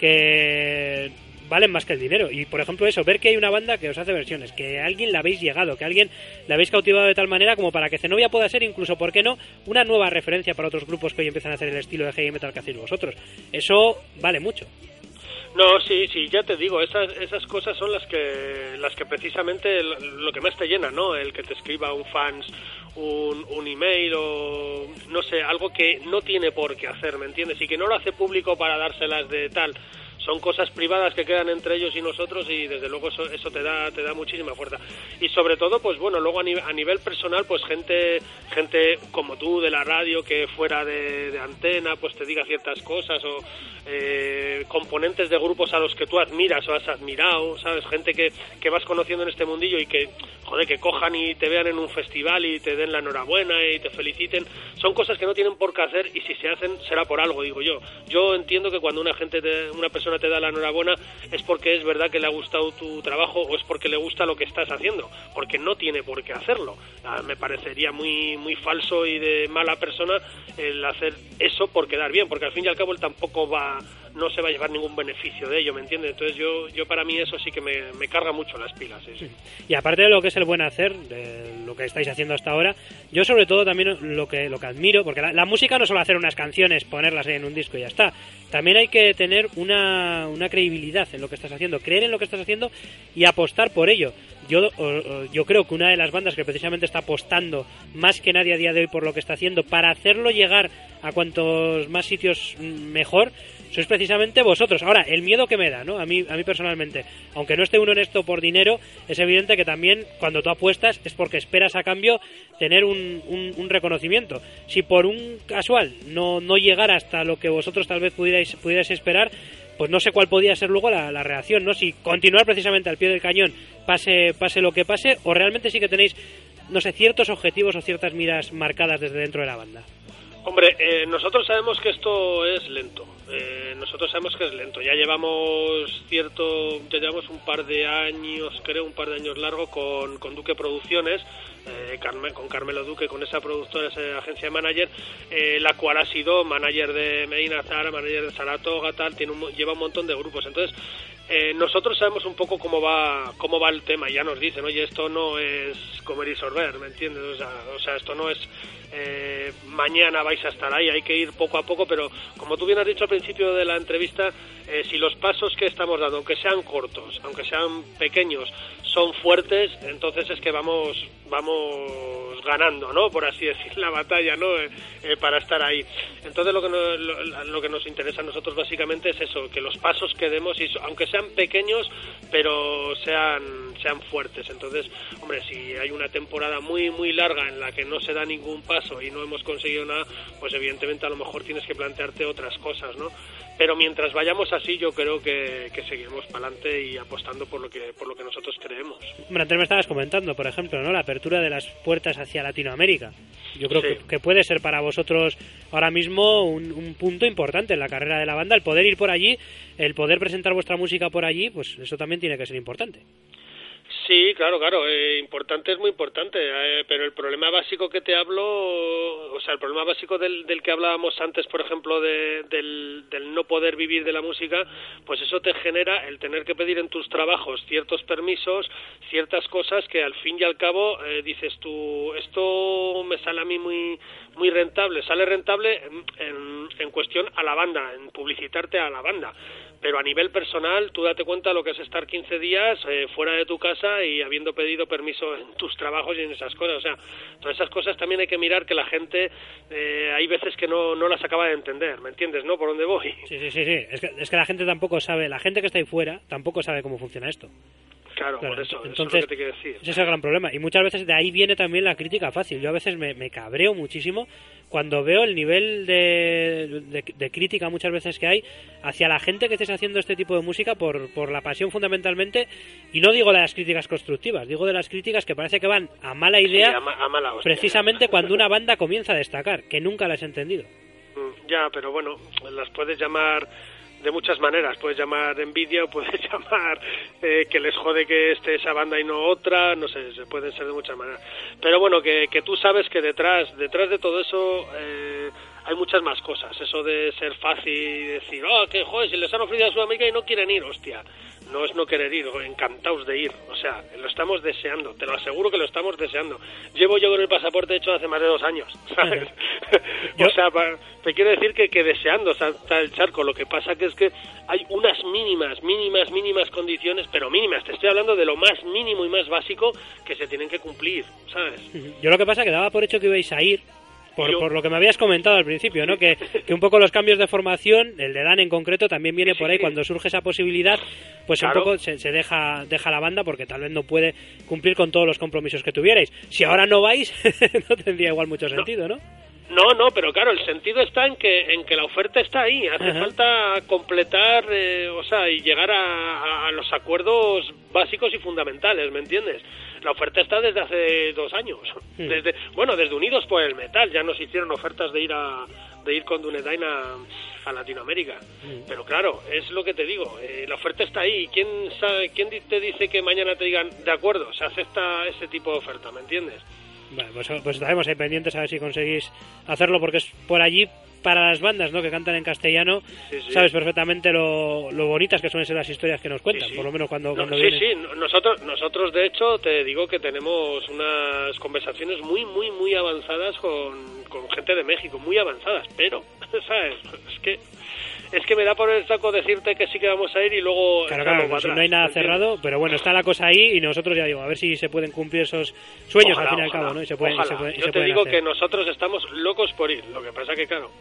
[SPEAKER 1] que valen más que el dinero, y por ejemplo eso, ver que hay una banda que os hace versiones, que a alguien la habéis llegado, que a alguien la habéis cautivado de tal manera como para que Zenobia pueda ser, incluso, ¿por qué no?, una nueva referencia para otros grupos que hoy empiezan a hacer el estilo de heavy metal que hacéis vosotros. Eso vale mucho.
[SPEAKER 5] No, sí, sí, ya te digo, esas esas cosas son las que las que precisamente lo que más te llena, ¿no? El que te escriba un fans un, un email o no sé, algo que no tiene por qué hacer, ¿me entiendes? Y que no lo hace público para dárselas de tal. Son cosas privadas que quedan entre ellos y nosotros, y desde luego eso, eso te da te da muchísima fuerza. Y sobre todo, pues bueno, luego a nivel, a nivel personal, pues gente gente como tú de la radio que fuera de, de antena, pues te diga ciertas cosas, o eh, componentes de grupos a los que tú admiras o has admirado, ¿sabes? Gente que, que vas conociendo en este mundillo y que, joder, que cojan y te vean en un festival y te den la enhorabuena y te feliciten. Son cosas que no tienen por qué hacer, y si se hacen será por algo, digo yo. Yo entiendo que cuando una gente te, una persona te da la enhorabuena es porque es verdad que le ha gustado tu trabajo o es porque le gusta lo que estás haciendo, porque no tiene por qué hacerlo. Ah, me parecería muy muy falso y de mala persona el hacer eso por quedar bien, porque al fin y al cabo él tampoco va no se va a llevar ningún beneficio de ello, ¿me entiendes? Entonces yo yo para mí eso sí que me, me carga mucho las pilas. Sí, sí.
[SPEAKER 1] Y aparte de lo que es el buen hacer, de lo que estáis haciendo hasta ahora, yo sobre todo también lo que lo que admiro, porque la, la música no solo hacer unas canciones, ponerlas en un disco y ya está. También hay que tener una, una credibilidad en lo que estás haciendo, creer en lo que estás haciendo y apostar por ello. Yo, yo creo que una de las bandas que precisamente está apostando más que nadie a día de hoy por lo que está haciendo para hacerlo llegar a cuantos más sitios mejor, sois precisamente vosotros. Ahora, el miedo que me da, ¿no? A mí, a mí personalmente, aunque no esté uno en esto por dinero, es evidente que también cuando tú apuestas es porque esperas a cambio tener un, un, un reconocimiento. Si por un casual no, no llegara hasta lo que vosotros tal vez pudierais, pudierais esperar, pues no sé cuál podía ser luego la, la reacción, ¿no? Si continuar precisamente al pie del cañón, pase, pase lo que pase, o realmente sí que tenéis, no sé, ciertos objetivos o ciertas miras marcadas desde dentro de la banda.
[SPEAKER 5] Hombre, eh, nosotros sabemos que esto es lento, eh, nosotros sabemos que es lento, ya llevamos cierto, ya llevamos un par de años, creo, un par de años largo con, con Duque Producciones, eh, Carme, con Carmelo Duque, con esa productora, esa agencia de manager, eh, la cual ha sido manager de Medina Zara, manager de Saratoga, tal, tiene un, lleva un montón de grupos, entonces eh, nosotros sabemos un poco cómo va cómo va el tema, y ya nos dicen, oye, esto no es comer y sorber, ¿me entiendes? O sea, o sea esto no es eh, mañana vais a estar ahí, hay que ir poco a poco, pero como tú bien has dicho al principio de la entrevista, eh, si los pasos que estamos dando, aunque sean cortos, aunque sean pequeños, son fuertes, entonces es que vamos vamos ganando, ¿no? Por así decir, la batalla, ¿no? Eh, eh, para estar ahí. Entonces lo que, nos, lo, lo que nos interesa a nosotros básicamente es eso, que los pasos que demos, y aunque sean pequeños, pero sean sean fuertes. Entonces, hombre, si hay una temporada muy muy larga en la que no se da ningún paso y no hemos conseguido nada, pues evidentemente a lo mejor tienes que plantearte otras cosas, ¿no? Pero mientras vayamos así, yo creo que, que seguiremos para adelante y apostando por lo que por lo que nosotros creemos.
[SPEAKER 1] Bueno, antes me estabas comentando, por ejemplo, ¿no? La apertura de las puertas hacia Latinoamérica. Yo creo
[SPEAKER 5] sí.
[SPEAKER 1] que, que puede ser para vosotros ahora mismo un, un punto importante en la carrera de la banda, el poder ir por allí, el poder presentar vuestra música por allí, pues eso también tiene que ser importante.
[SPEAKER 5] Sí, claro, claro, eh, importante es muy importante, eh, pero el problema básico que te hablo, o sea, el problema básico del, del que hablábamos antes, por ejemplo, de, del, del no poder vivir de la música, pues eso te genera el tener que pedir en tus trabajos ciertos permisos, ciertas cosas que al fin y al cabo eh, dices tú, esto me sale a mí muy muy rentable, sale rentable en, en, en cuestión a la banda, en publicitarte a la banda. Pero a nivel personal, tú date cuenta lo que es estar quince días eh, fuera de tu casa y habiendo pedido permiso en tus trabajos y en esas cosas. O sea, todas esas cosas también hay que mirar que la gente, eh, hay veces que no, no las acaba de entender, ¿me entiendes, no? ¿Por dónde voy?
[SPEAKER 1] Sí, sí, sí, sí. Es que, es que la gente tampoco sabe, la gente que está ahí fuera tampoco sabe cómo funciona esto.
[SPEAKER 5] Claro,
[SPEAKER 1] claro,
[SPEAKER 5] por eso,
[SPEAKER 1] entonces,
[SPEAKER 5] eso es lo que te quiero decir.
[SPEAKER 1] Ese es el gran problema. Y muchas veces de ahí viene también la crítica fácil. Yo a veces me, me cabreo muchísimo cuando veo el nivel de, de, de crítica muchas veces que hay hacia la gente que estés haciendo este tipo de música por, por la pasión fundamentalmente. Y no digo de las críticas constructivas, digo de las críticas que parece que van a mala idea,
[SPEAKER 5] sí, a, ma a mala hostia,
[SPEAKER 1] precisamente cuando una banda comienza a destacar, que nunca las he entendido.
[SPEAKER 5] Ya, pero bueno, las puedes llamar de muchas maneras, puedes llamar envidia o puedes llamar eh, que les jode que esté esa banda y no otra, no sé, se pueden ser de muchas maneras. Pero bueno, que, que tú sabes que detrás detrás de todo eso eh, hay muchas más cosas. Eso de ser fácil y decir, oh, que joder, si les han ofrecido a Sudamérica y no quieren ir, hostia. No es no querer ir, encantados de ir. O sea, lo estamos deseando, te lo aseguro que lo estamos deseando. Llevo yo con el pasaporte hecho hace más de dos años, ¿sabes? O sea, te quiero decir que, que deseando saltar el charco. Lo que pasa que es que hay unas mínimas, mínimas, mínimas condiciones, pero mínimas. Te estoy hablando de lo más mínimo y más básico que se tienen que cumplir, ¿sabes?
[SPEAKER 1] Yo lo que pasa es que daba por hecho que ibais a ir, Por, por lo que me habías comentado al principio, ¿no? Que, que un poco los cambios de formación, el de Dan en concreto, también viene por ahí. Cuando surge esa posibilidad, pues claro, un poco se, se deja deja la banda porque tal vez no puede cumplir con todos los compromisos que tuvierais. Si ahora no vais, no tendría igual mucho sentido, ¿no?
[SPEAKER 5] No, no, pero claro, el sentido está en que en que la oferta está ahí. Hace Ajá. falta completar, eh, o sea, y llegar a, a los acuerdos básicos y fundamentales, ¿me entiendes? La oferta está desde hace dos años. Sí. Desde, bueno, desde Unidos por el Metal ya nos hicieron ofertas de ir a de ir con Dunedain a, a Latinoamérica. Sí. Pero claro, es lo que te digo, eh, la oferta está ahí. ¿Quién sabe, quién te dice que mañana te digan, de acuerdo, se acepta ese tipo de oferta, ¿me entiendes?
[SPEAKER 1] Vale, pues, pues estaremos ahí pendientes a ver si conseguís hacerlo, porque es por allí, para las bandas, ¿no?, que cantan en castellano, sí, sí. sabes perfectamente lo, lo bonitas que suelen ser las historias que nos cuentan, sí, sí. por lo menos cuando,
[SPEAKER 5] no,
[SPEAKER 1] cuando
[SPEAKER 5] sí,
[SPEAKER 1] vienen.
[SPEAKER 5] Sí, sí, nosotros, nosotros de hecho te digo que tenemos unas conversaciones muy, muy, muy avanzadas con, con gente de México, muy avanzadas, pero, ¿sabes? Es que... Es que me da por el saco decirte que sí que vamos a ir y luego...
[SPEAKER 1] Claro, claro, no, si no hay nada cerrado, pero bueno, está la cosa ahí y nosotros ya digo, a ver si se pueden cumplir esos sueños
[SPEAKER 5] ojalá,
[SPEAKER 1] al fin y al
[SPEAKER 5] ojalá,
[SPEAKER 1] cabo, ¿no? Y se pueden,
[SPEAKER 5] ojalá.
[SPEAKER 1] Se pueden,
[SPEAKER 5] Yo
[SPEAKER 1] se
[SPEAKER 5] te digo
[SPEAKER 1] hacer.
[SPEAKER 5] que nosotros estamos locos por ir, lo que pasa que claro,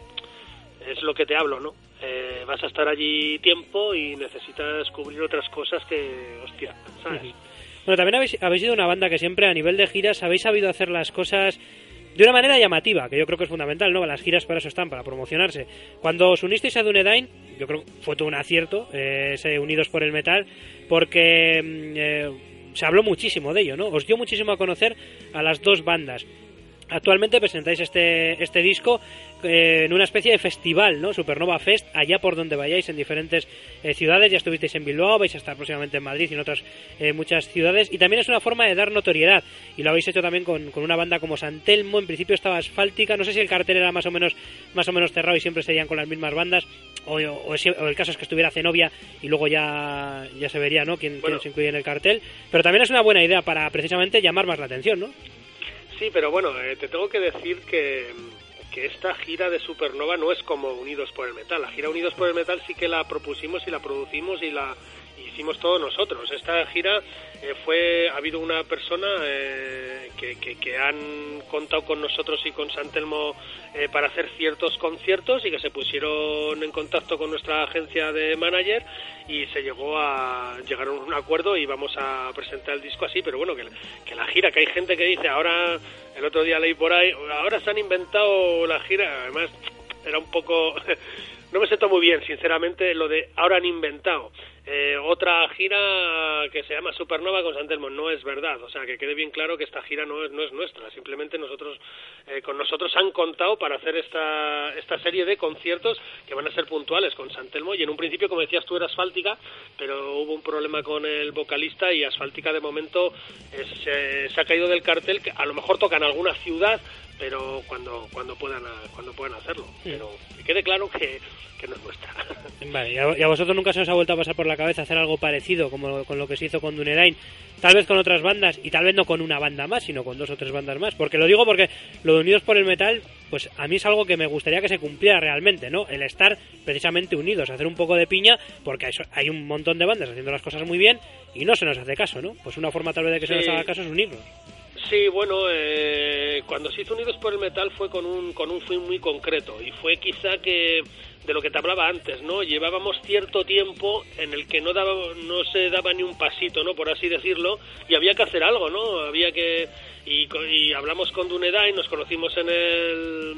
[SPEAKER 5] es lo que te hablo, ¿no? Eh, vas a estar allí tiempo y necesitas cubrir otras cosas que, hostia, ¿sabes?
[SPEAKER 1] Uh-huh. Bueno, también habéis, habéis sido una banda que siempre a nivel de giras habéis sabido hacer las cosas de una manera llamativa, que yo creo que es fundamental, ¿no? Las giras para eso están, para promocionarse. Cuando os unisteis a Dunedain, yo creo que fue todo un acierto, eh, ese Unidos por el Metal, porque eh, se habló muchísimo de ello, ¿no? Os dio muchísimo a conocer a las dos bandas. Actualmente presentáis este este disco eh, en una especie de festival, ¿no? Supernova Fest, allá por donde vayáis, en diferentes eh, ciudades. Ya estuvisteis en Bilbao, vais a estar próximamente en Madrid y en otras eh, muchas ciudades. Y también es una forma de dar notoriedad. Y lo habéis hecho también con, con una banda como San Telmo. En principio estaba Asfáltica. No sé si el cartel era más o menos más o menos cerrado y siempre seguían con las mismas bandas. O, o, o el caso es que estuviera Zenobia y luego ya, ya se vería, ¿no?, quién, bueno. quién se incluye en el cartel. Pero también es una buena idea para precisamente llamar más la atención, ¿no?
[SPEAKER 5] Sí, pero bueno, eh, te tengo que decir que, que esta gira de Supernova no es como Unidos por el Metal. La gira Unidos por el Metal sí que la propusimos y la producimos y la hicimos todos nosotros. Esta gira eh, fue, ha habido una persona eh, que, que, que han contado con nosotros y con San Telmo eh, para hacer ciertos conciertos y que se pusieron en contacto con nuestra agencia de manager y se llegó a llegaron a un acuerdo y vamos a presentar el disco así, pero bueno, que, que la gira, que hay gente que dice, ahora, el otro día leí por ahí, ahora se han inventado la gira, además era un poco... No me siento muy bien, sinceramente, lo de ahora han inventado eh, otra gira que se llama Supernova con San Telmo. No es verdad, o sea, que quede bien claro que esta gira no es no es nuestra. Simplemente nosotros eh, con nosotros han contado para hacer esta esta serie de conciertos que van a ser puntuales con San Telmo. Y en un principio, como decías tú, era Asfáltica, pero hubo un problema con el vocalista y Asfáltica de momento eh, se, se ha caído del cartel. Que a lo mejor tocan alguna ciudad, pero cuando cuando puedan cuando puedan hacerlo. Sí. Pero que quede claro que que no es nuestra.
[SPEAKER 1] Vale, y a, y a vosotros nunca se os ha vuelto a pasar por la cabeza hacer algo parecido como con lo que se hizo con Dunedain, tal vez con otras bandas y tal vez no con una banda más, sino con dos o tres bandas más, porque lo digo porque lo de Unidos por el Metal, pues a mí es algo que me gustaría que se cumpliera realmente, ¿no? El estar precisamente unidos, hacer un poco de piña, porque hay un montón de bandas haciendo las cosas muy bien y no se nos hace caso, ¿no? Pues una forma tal vez de que sí. se nos haga caso es unirnos.
[SPEAKER 5] Sí, bueno, eh, cuando se hizo Unidos por el Metal fue con un con un fin muy concreto y fue quizá que de lo que te hablaba antes, ¿no? Llevábamos cierto tiempo en el que no daba no se daba ni un pasito, ¿no? Por así decirlo, y había que hacer algo, ¿no? Había que y, y hablamos con Dunedain, nos conocimos en el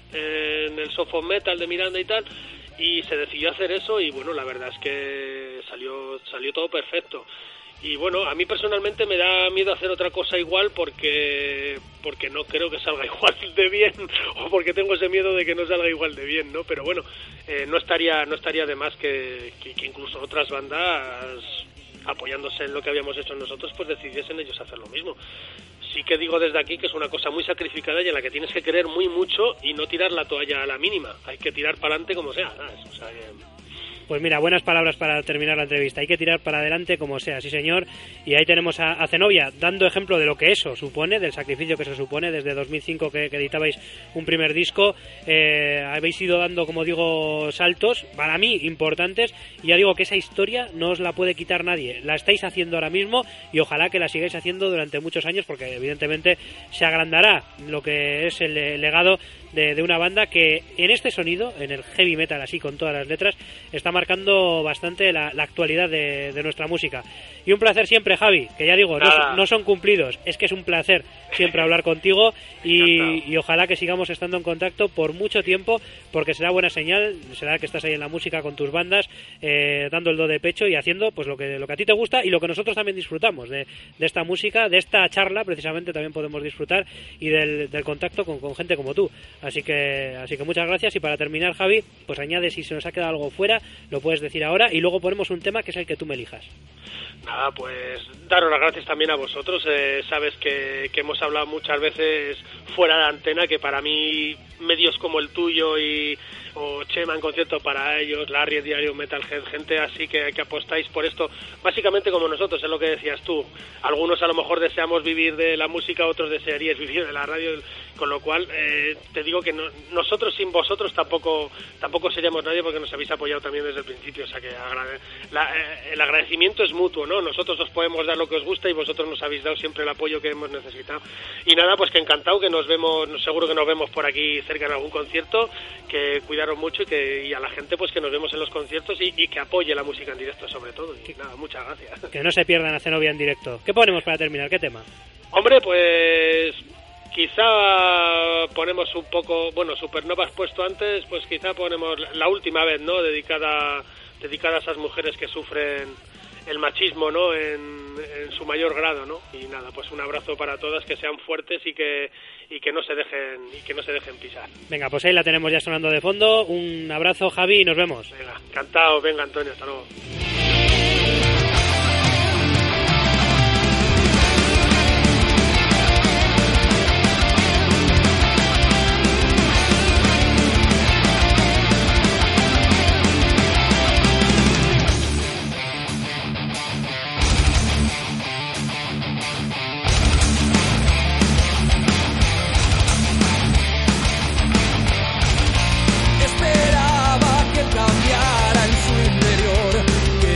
[SPEAKER 5] en el Soft of Metal de Miranda y tal, y se decidió hacer eso y bueno, la verdad es que salió salió todo perfecto. Y bueno, a mí personalmente me da miedo hacer otra cosa igual porque porque no creo que salga igual de bien o porque tengo ese miedo de que no salga igual de bien, ¿no? Pero bueno, eh, no estaría no estaría de más que, que, que incluso otras bandas, apoyándose en lo que habíamos hecho nosotros, pues decidiesen ellos hacer lo mismo. Sí que digo desde aquí que es una cosa muy sacrificada y en la que tienes que creer muy mucho y no tirar la toalla a la mínima. Hay que tirar para adelante como sea, ¿sabes? O sea que...
[SPEAKER 1] Pues mira, buenas palabras para terminar la entrevista. Hay que tirar para adelante como sea, sí señor. Y ahí tenemos a, a Zenobia dando ejemplo de lo que eso supone, del sacrificio que eso supone. Desde dos mil cinco que, que editabais un primer disco, eh, habéis ido dando, como digo, saltos, para mí, importantes. Y ya digo que esa historia no os la puede quitar nadie. La estáis haciendo ahora mismo y ojalá que la sigáis haciendo durante muchos años porque evidentemente se agrandará lo que es el, el legado de, de una banda que en este sonido, en el heavy metal así con todas las letras, está marcando bastante la, la actualidad de, de nuestra música. Y un placer siempre, Javi, que ya digo, no, no son cumplidos, es que es un placer siempre hablar contigo y, y ojalá que sigamos estando en contacto por mucho tiempo porque será buena señal, será que estás ahí en la música con tus bandas, eh, dando el do de pecho y haciendo pues lo que, lo que a ti te gusta y lo que nosotros también disfrutamos de, de esta música, de esta charla precisamente también podemos disfrutar y del, del contacto con, con gente como tú. Así que, así que muchas gracias. Y para terminar, Javi, pues añade si se nos ha quedado algo fuera, lo puedes decir ahora y luego ponemos un tema que es el que tú me elijas.
[SPEAKER 5] Nada, pues daros las gracias también a vosotros. Eh, sabes que, que hemos hablado muchas veces fuera de antena, que para mí medios como el tuyo y o Chema en concierto para ellos, Larry, Diario, Metalhead, gente así que, que apostáis por esto, básicamente como nosotros, es lo que decías tú. Algunos a lo mejor deseamos vivir de la música, otros desearíais vivir de la radio, con lo cual eh, te digo que no, nosotros sin vosotros tampoco tampoco seríamos nadie, porque nos habéis apoyado también desde el principio, o sea que agrade, la, eh, el agradecimiento es mutuo, ¿no? Nosotros os podemos dar lo que os gusta y vosotros nos habéis dado siempre el apoyo que hemos necesitado. Y nada, pues que encantado, que nos vemos, seguro que nos vemos por aquí cerca en algún concierto, que cuidaros mucho y que y a la gente pues que nos vemos en los conciertos y, y que apoye la música en directo sobre todo. Y nada, muchas gracias.
[SPEAKER 1] Que no se pierdan a Zenobia en directo. ¿Qué ponemos para terminar? ¿Qué tema?
[SPEAKER 5] Hombre, pues quizá ponemos un poco, bueno, Supernova has puesto antes, pues quizá ponemos la última vez, ¿no? Dedicada, dedicada a esas mujeres que sufren el machismo, ¿no? En, en su mayor grado, ¿no? Y nada, pues un abrazo para todas, que sean fuertes y que y que no se dejen y que no se dejen pisar.
[SPEAKER 1] Venga, pues ahí la tenemos ya sonando de fondo. Un abrazo, Javi, y nos vemos.
[SPEAKER 5] Venga, encantado. Venga, Antonio, hasta luego.
[SPEAKER 4] Esperaba que cambiara en su interior, que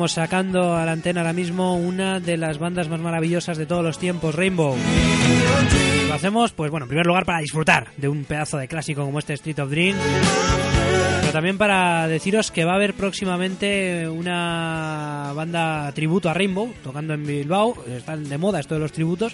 [SPEAKER 1] estamos sacando a la antena ahora mismo una de las bandas más maravillosas de todos los tiempos, Rainbow. Lo hacemos, pues bueno, en primer lugar para disfrutar de un pedazo de clásico como este Street of Dreams, pero también para deciros que va a haber próximamente una banda tributo a Rainbow tocando en Bilbao. Están de moda esto de los tributos.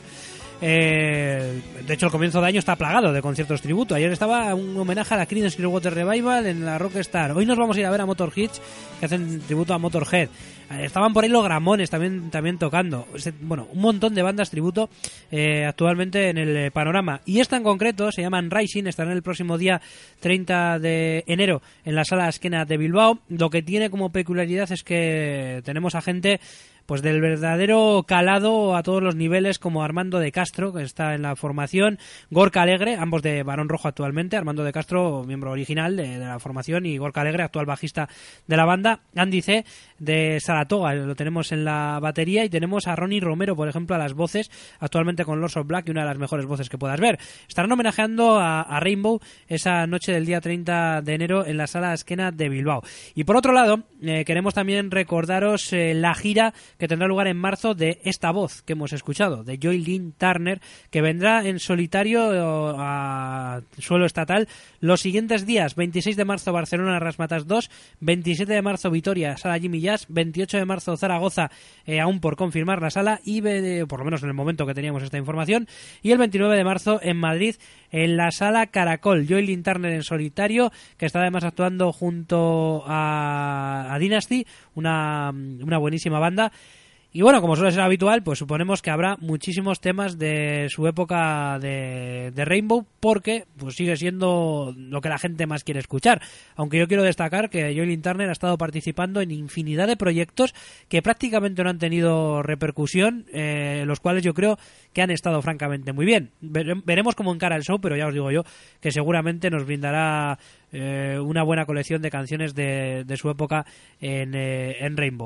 [SPEAKER 1] Eh, de hecho, el comienzo de año está plagado de conciertos tributo. Ayer estaba un homenaje a la Creedence Clearwater Revival en la Rockstar. Hoy nos vamos a ir a ver a Motorhead, que hacen tributo a Motorhead. Eh, estaban por ahí los Gramones también, también tocando. Bueno, un montón de bandas tributo eh, actualmente en el panorama. Y esta en concreto se llaman Rising, estará el próximo día treinta de enero en la Sala Esquena de Bilbao. Lo que tiene como peculiaridad es que tenemos a gente pues del verdadero calado a todos los niveles, como Armando de Castro, que está en la formación, Gorka Alegre, ambos de Barón Rojo actualmente, Armando de Castro, miembro original de, de la formación, y Gorka Alegre, actual bajista de la banda, Andy C. de Saratoga, lo tenemos en la batería, y tenemos a Ronnie Romero, por ejemplo, a las voces, actualmente con Lords of Black, y una de las mejores voces que puedas ver. Estarán homenajeando a, a Rainbow esa noche del día treinta de enero en la Sala Esquena de Bilbao. Y por otro lado, eh, queremos también recordaros eh, la gira que tendrá lugar en marzo de esta voz que hemos escuchado, de Joy Lynn Turner, que vendrá en solitario a suelo estatal los siguientes días: veintiséis de marzo Barcelona, Razzmatazz dos, veintisiete de marzo Vitoria, Sala Jimmy Jazz, veintiocho de marzo Zaragoza, eh, aún por confirmar la sala, y eh, por lo menos en el momento que teníamos esta información, y el veintinueve de marzo en Madrid, en la Sala Caracol. Joy Lynn Turner en solitario, que está además actuando junto a, a Dynasty, una, una buenísima banda. Y bueno, como suele ser habitual, pues suponemos que habrá muchísimos temas de su época de, de Rainbow, porque pues sigue siendo lo que la gente más quiere escuchar. Aunque yo quiero destacar que Joy Lynn Turner ha estado participando en infinidad de proyectos que prácticamente no han tenido repercusión, eh, los cuales yo creo que han estado francamente muy bien. Veremos cómo encara el show, pero ya os digo yo que seguramente nos brindará eh, una buena colección de canciones de, de su época en, eh, en Rainbow.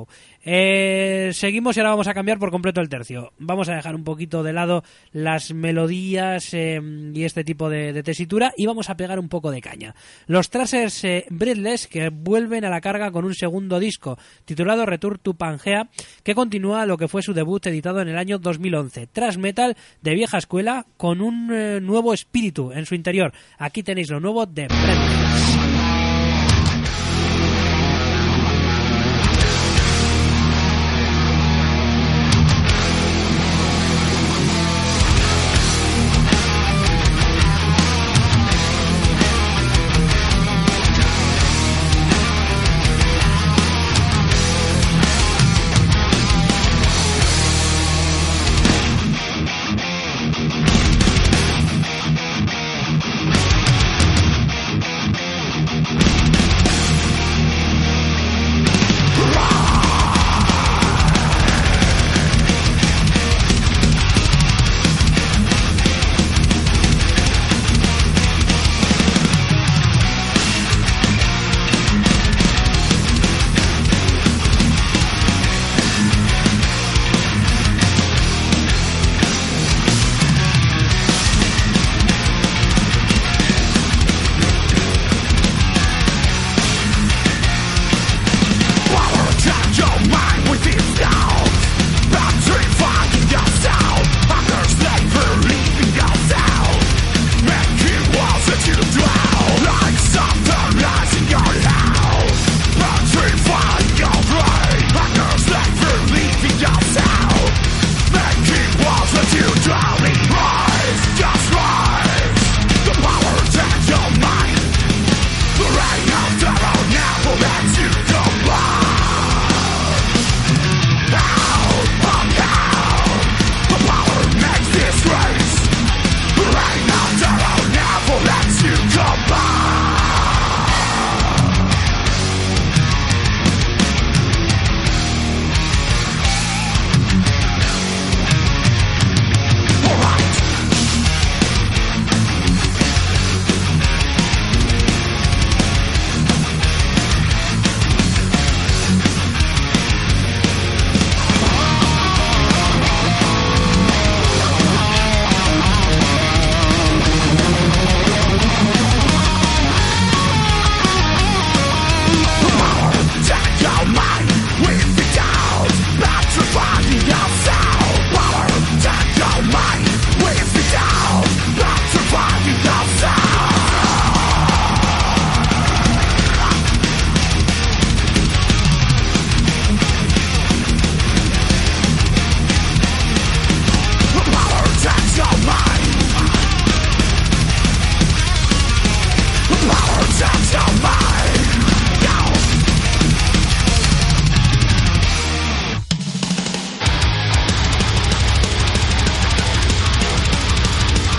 [SPEAKER 1] Eh, seguimos y ahora vamos a cambiar por completo el tercio. Vamos a dejar un poquito de lado las melodías eh, y este tipo de, de tesitura, y vamos a pegar un poco de caña. Los Trashers eh, Breathless, que vuelven a la carga con un segundo disco titulado Return to Pangea, que continúa lo que fue su debut editado en el año dos mil once. Thrash metal de vieja escuela con un eh, nuevo espíritu en su interior. Aquí tenéis lo nuevo de Breathless.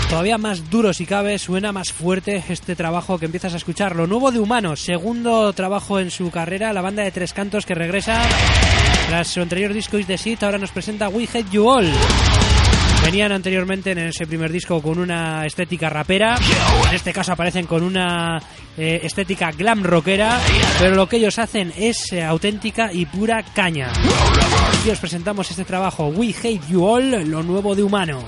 [SPEAKER 1] Todavía más duro si cabe, suena más fuerte este trabajo que empiezas a escuchar. Lo nuevo de Humano, segundo trabajo en su carrera, la banda de Tres Cantos que regresa tras su anterior disco Is The Seed, ahora nos presenta We Hate You All. Venían anteriormente en ese primer disco con una estética rapera, en este caso aparecen con una eh, estética glam rockera, pero lo que ellos hacen es eh, auténtica y pura caña. Y os presentamos este trabajo, We Hate You All, lo nuevo de Humano.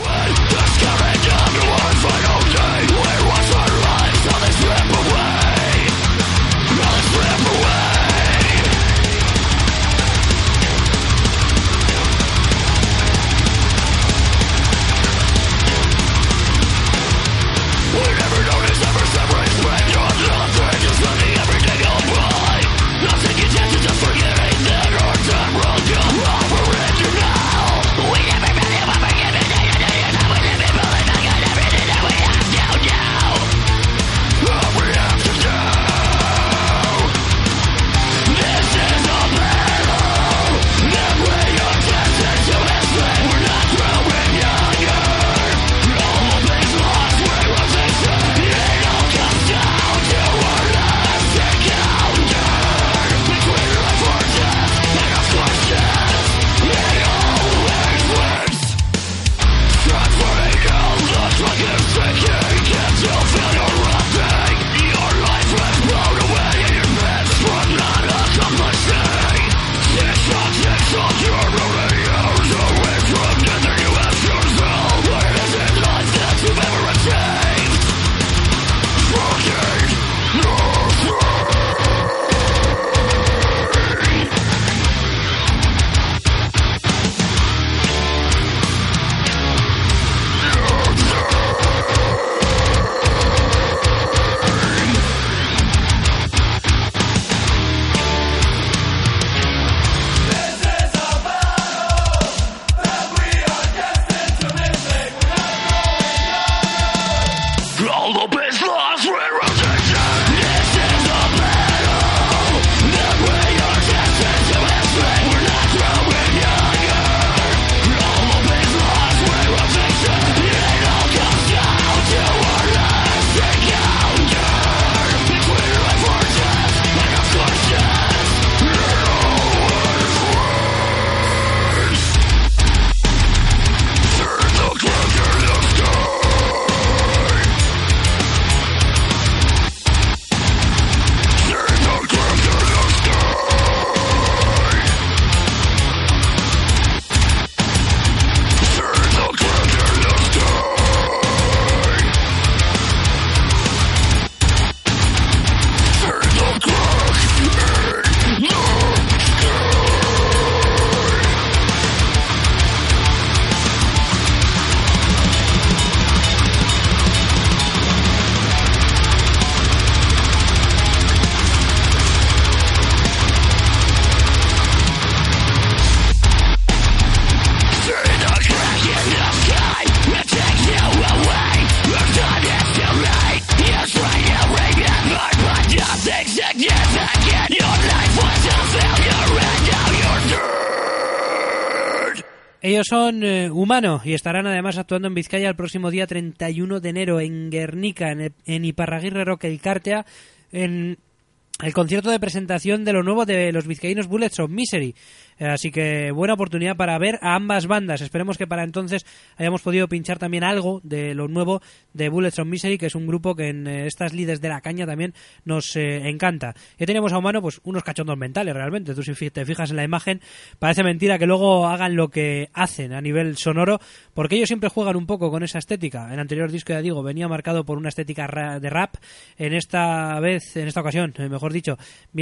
[SPEAKER 1] Ellos son eh, Humano y estarán además actuando en Vizcaya el próximo día treinta y uno de enero en Guernica, en, en Iparraguirre Rock El Cártea, en el concierto de presentación de lo nuevo de los vizcaínos Bullets of Misery. Así que buena oportunidad para ver a ambas bandas. Esperemos que para entonces hayamos podido pinchar también algo de lo nuevo de Bullets of Misery, que es un grupo que en eh, estas lides de la caña también nos eh, encanta. Ya tenemos a Humano, pues unos cachondos mentales realmente. Tú si te fijas en la imagen, parece mentira que luego hagan lo que hacen a nivel sonoro, porque ellos siempre juegan un poco con esa estética. En el anterior disco, ya digo, venía marcado por una estética de rap. En esta vez, en esta ocasión, mejor dicho,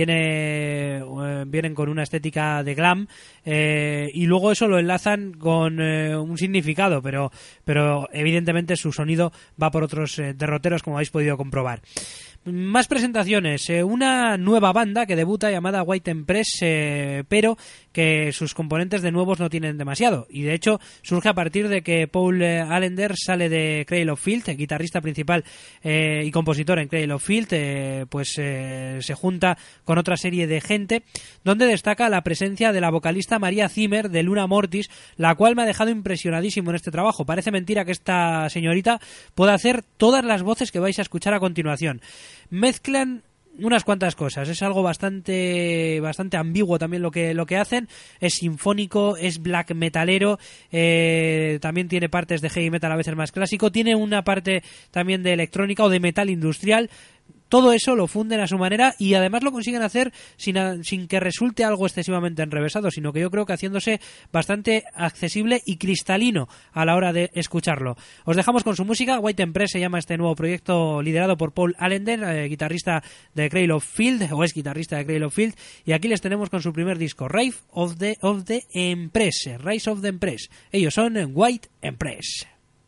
[SPEAKER 1] viene eh, vienen con una estética de glam. Eh, y luego eso lo enlazan con eh, un significado, pero, pero evidentemente su sonido va por otros eh, derroteros, como habéis podido comprobar. Más presentaciones, eh, una nueva banda que debuta llamada White Empress, eh, pero que sus componentes de nuevos no tienen demasiado, y de hecho surge a partir de que Paul eh, Allender sale de Cradle of Filth, guitarrista principal eh, y compositor en Cradle of Filth, eh, pues eh, se junta con otra serie de gente, donde destaca la presencia de la vocalista María Zimmer de Luna Mortis, la cual me ha dejado impresionadísimo en este trabajo. Parece mentira que esta señorita pueda hacer todas las voces que vais a escuchar a continuación. Mezclan unas cuantas cosas, es algo bastante bastante ambiguo también lo que lo que hacen, es sinfónico, es black metalero, eh, también tiene partes de heavy metal a veces más clásico, tiene una parte también de electrónica o de metal industrial. Todo eso lo funden a su manera y además lo consiguen hacer sin, a, sin que resulte algo excesivamente enrevesado, sino que yo creo que haciéndose bastante accesible y cristalino a la hora de escucharlo. Os dejamos con su música. White Empress se llama este nuevo proyecto liderado por Paul Allender, eh, guitarrista de Cradle of Filth, o es guitarrista de Cradle of Filth, y aquí les tenemos con su primer disco, Rise of the, of the Empress, Rise of the Empress. Ellos son White Empress.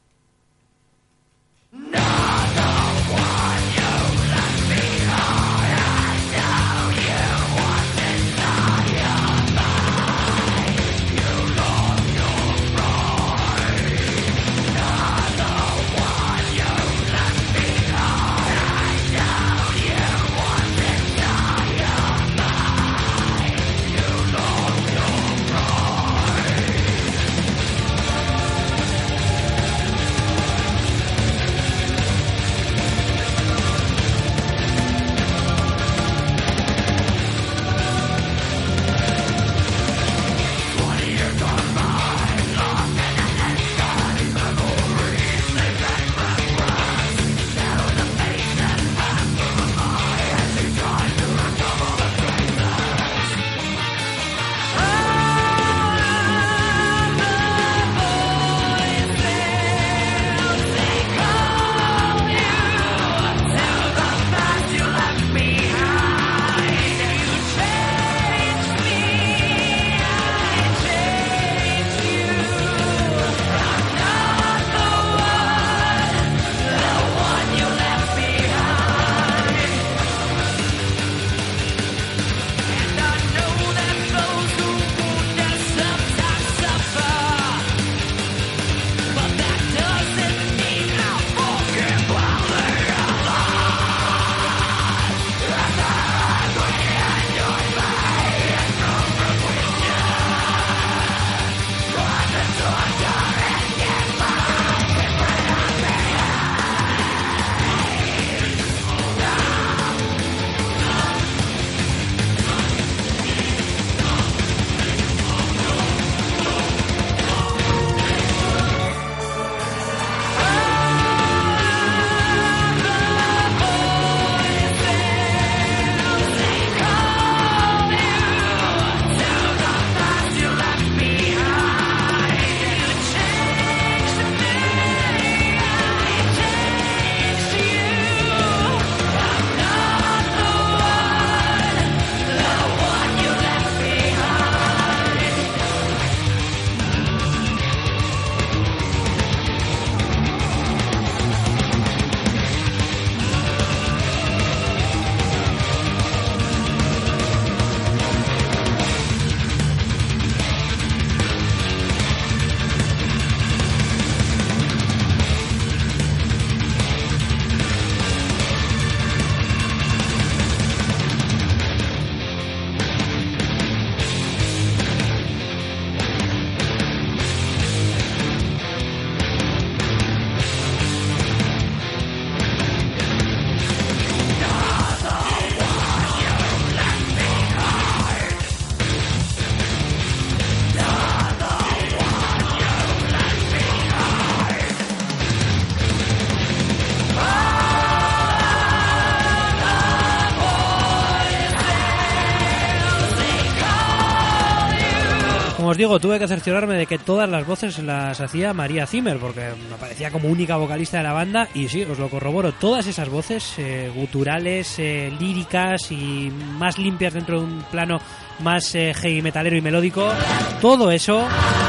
[SPEAKER 1] Como os digo, tuve que cerciorarme de que todas las voces las hacía María Zimmer, porque me parecía como única vocalista de la banda, y sí, os lo corroboro, todas esas voces eh, guturales, eh, líricas y más limpias dentro de un plano más eh, heavy metalero y melódico, todo eso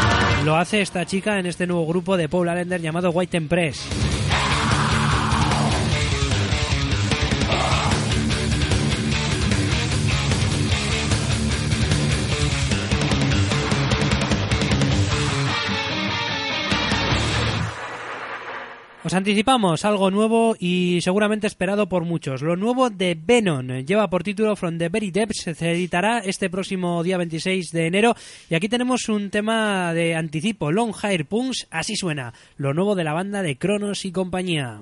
[SPEAKER 1] lo hace esta chica en este nuevo grupo de Paul Allender llamado White Empress. Os anticipamos algo nuevo y seguramente esperado por muchos. Lo nuevo de Venom lleva por título From the Very Depths. Se editará este próximo día veintiséis de enero. Y aquí tenemos un tema de anticipo, Long Hair Punks. Así suena, lo nuevo de la banda de Cronos y compañía.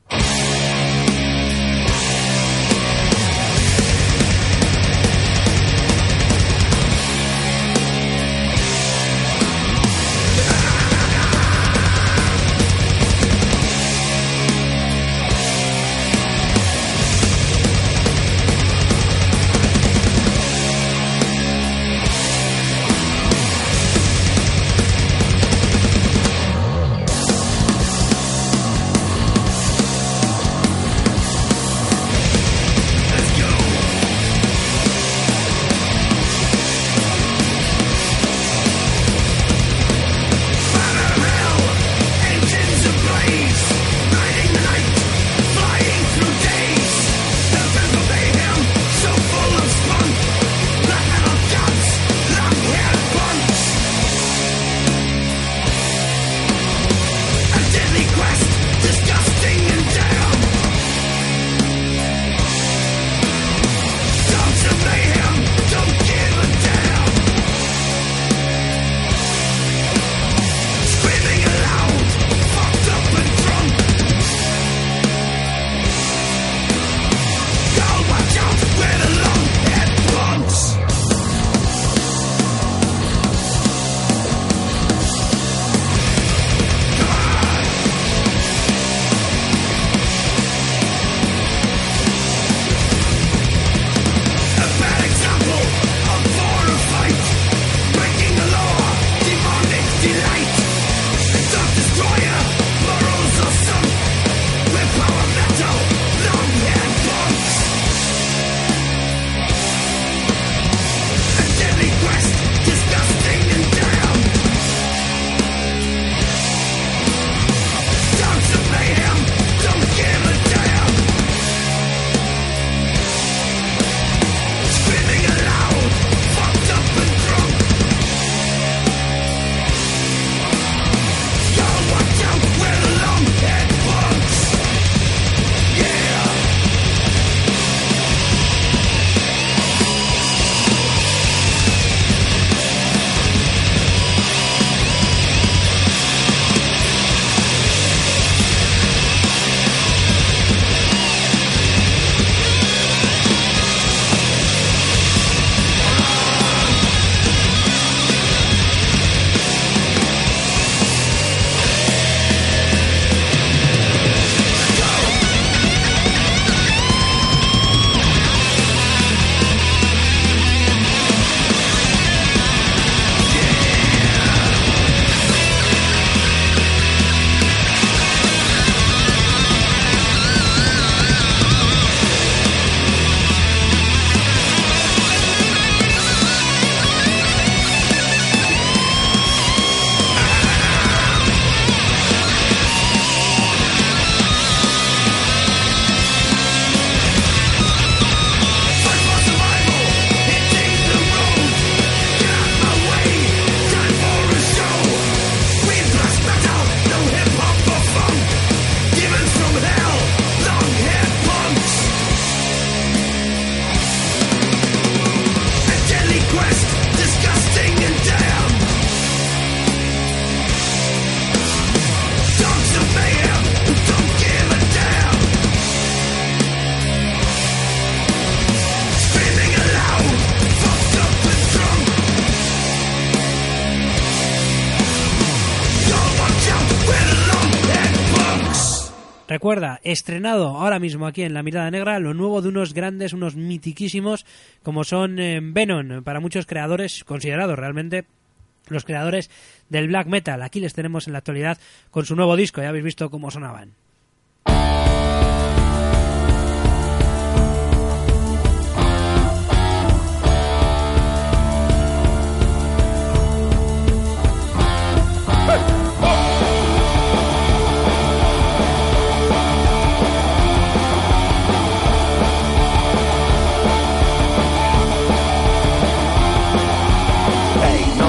[SPEAKER 1] Recuerda, estrenado ahora mismo aquí en La Mirada Negra, lo nuevo de unos grandes, unos mitiquísimos, como son eh, Venom, para muchos creadores, considerados realmente los creadores del black metal. Aquí les tenemos en la actualidad con su nuevo disco, ya habéis visto cómo sonaban.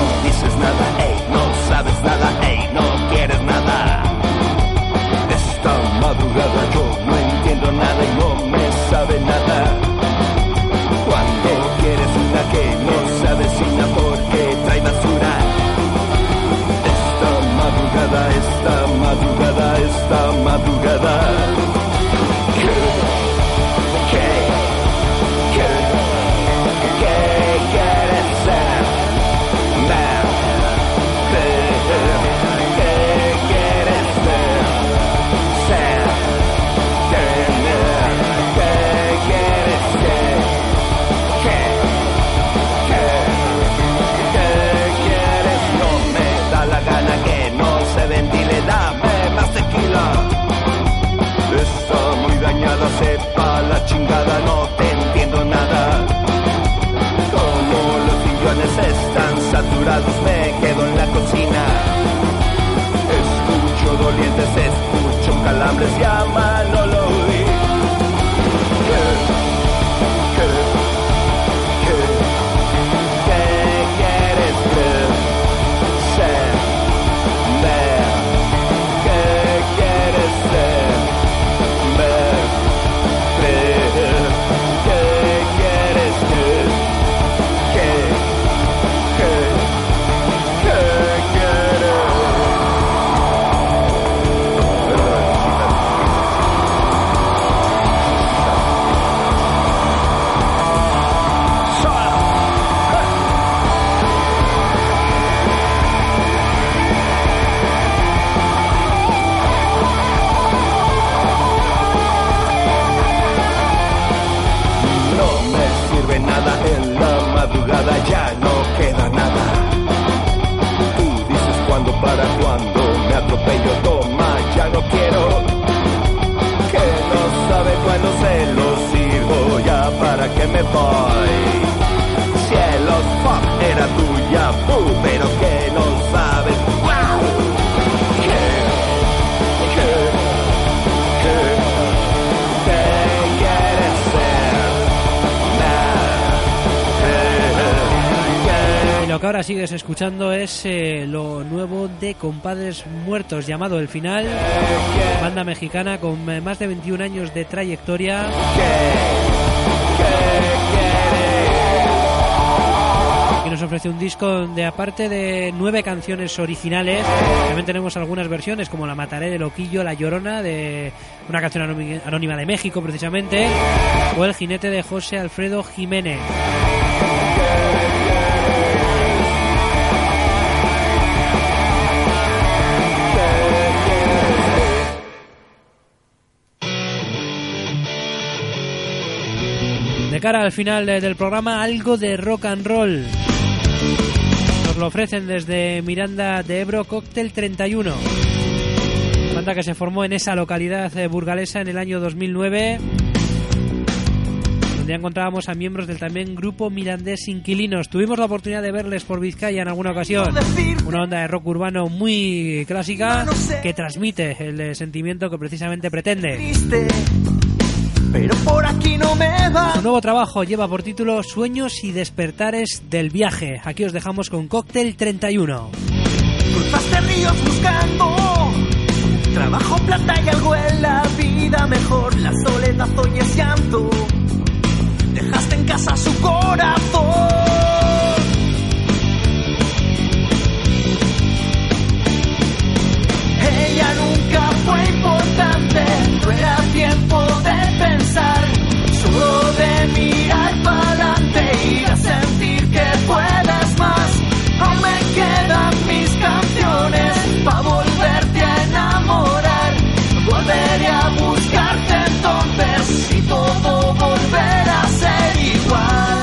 [SPEAKER 3] Nada, ey, no sabes nada, ey, no quieres nada. Esto
[SPEAKER 6] boy. Cielos, fuck, era tuya, pu, pero que no sabes. ¡Wow! ¿Qué? ¿Qué? ¿Qué? ¿Qué quieres ser? Nah.
[SPEAKER 1] Y lo que ahora sigues escuchando es eh, lo nuevo de Compadres Muertos, llamado El Final, banda mexicana con eh, más de veintiún años de trayectoria. Y nos ofrece un disco donde, aparte de nueve canciones originales, también tenemos algunas versiones como La Mataré de Loquillo, La Llorona, de una canción anónima de México precisamente, o El Jinete de José Alfredo Jiménez. De cara al final del programa, algo de rock and roll. Nos lo ofrecen desde Miranda de Ebro, Cóctel treinta y uno. Banda que se formó en esa localidad burgalesa en el año dos mil nueve, donde encontrábamos a miembros del también grupo mirandés Inquilinos. Tuvimos la oportunidad de verles por Vizcaya en alguna ocasión. Una onda de rock urbano muy clásica que transmite el sentimiento que precisamente pretende.
[SPEAKER 4] Pero por aquí no me va.
[SPEAKER 1] Su nuevo trabajo lleva por título Sueños y Despertares del Viaje. Aquí os dejamos con Cóctel treinta y uno.
[SPEAKER 4] Cruzaste ríos buscando trabajo, plata y algo en la vida mejor. La soledad hoy es llanto. Dejaste en casa su corazón. Ella nunca fue importante. No era tiempo de pensar, solo de mirar para adelante y de sentir que puedes más. Aún me quedan mis canciones para volverte a enamorar. Volveré a buscarte entonces y todo volverá a ser igual.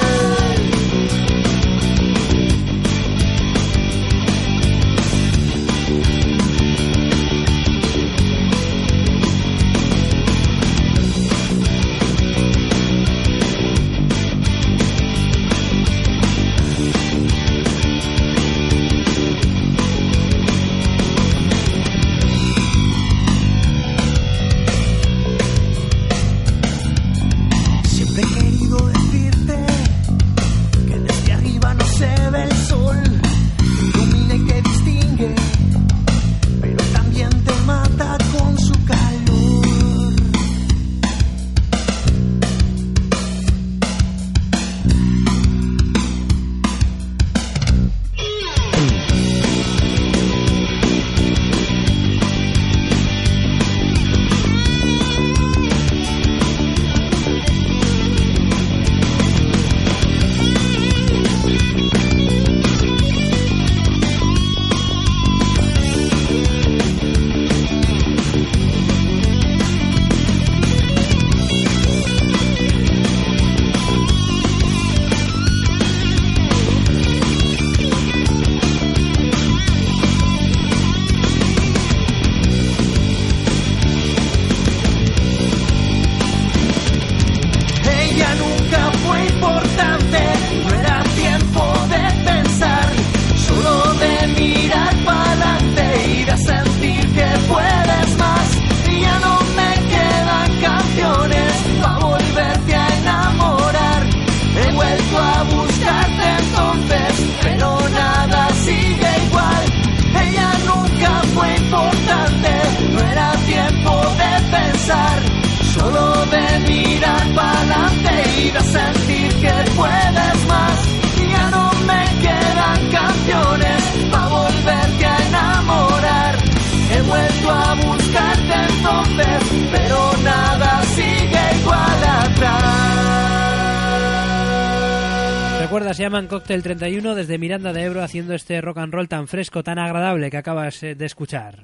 [SPEAKER 1] Se llaman Cóctel treinta y uno, desde Miranda de Ebro, haciendo este rock and roll tan fresco, tan agradable que acabas de escuchar.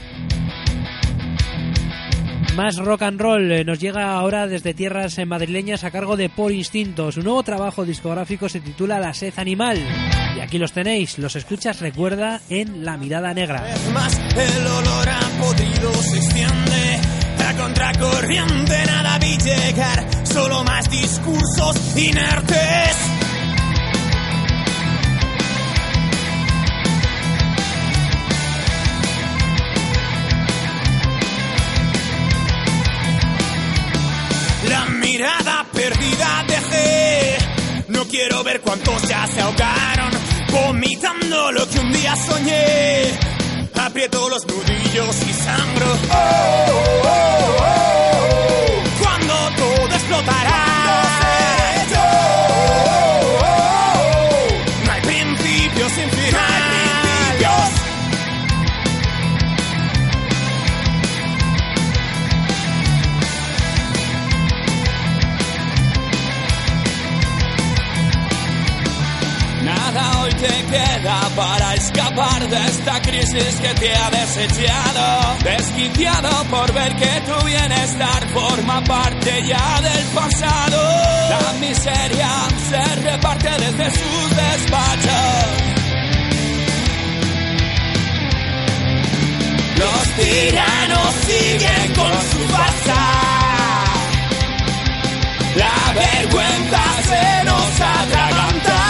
[SPEAKER 1] Más rock and roll nos llega ahora desde tierras madrileñas a cargo de Por Instinto. Su nuevo trabajo discográfico se titula La Sed Animal. Y aquí los tenéis, los escuchas, recuerda, en La Mirada Negra.
[SPEAKER 7] Es más, el olor a podrido se extiende, a contracorriente nada vi llegar. solo más discursos inertes. La mirada perdida dejé. No quiero ver cuántos ya se ahogaron vomitando lo que un día soñé. Aprieto los nudillos y sangro. Oh, oh, oh, oh. Cuando todo explotará. Yo. Oh, oh. No hay principios sin final. No hay principios. Nada hoy te queda para escapar de esta crisis que te ha desechado. Desquiciado por ver que tu bienestar forma parte ya del pasado. La miseria se reparte desde sus despachos. Los tiranos siguen con su farsa. La vergüenza se nos atraganta.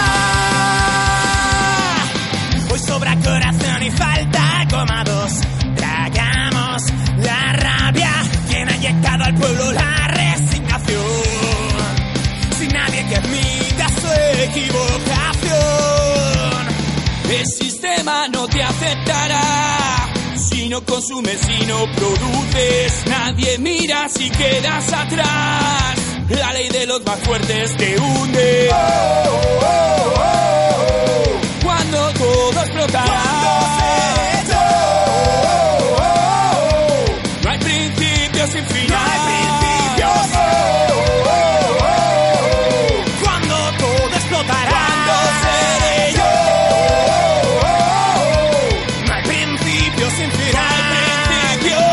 [SPEAKER 7] Hoy sobra corazón y falta goma dos. Tragamos la rabia. Quien ha inyectado al pueblo la resignación. Sin nadie que admita su equivocación. El sistema no te aceptará si no consumes, si no produces. Nadie mira si quedas atrás. La ley de los más fuertes te hunde. Oh, oh, oh, oh. Cuando todo explotará. Cuando yo, oh, oh, oh. No hay principios sin final. No hay principios. Oh, oh, oh, oh. Cuando todo explotará. Cuando seré yo. Oh, oh, oh. No hay principios sin final. No hay principios.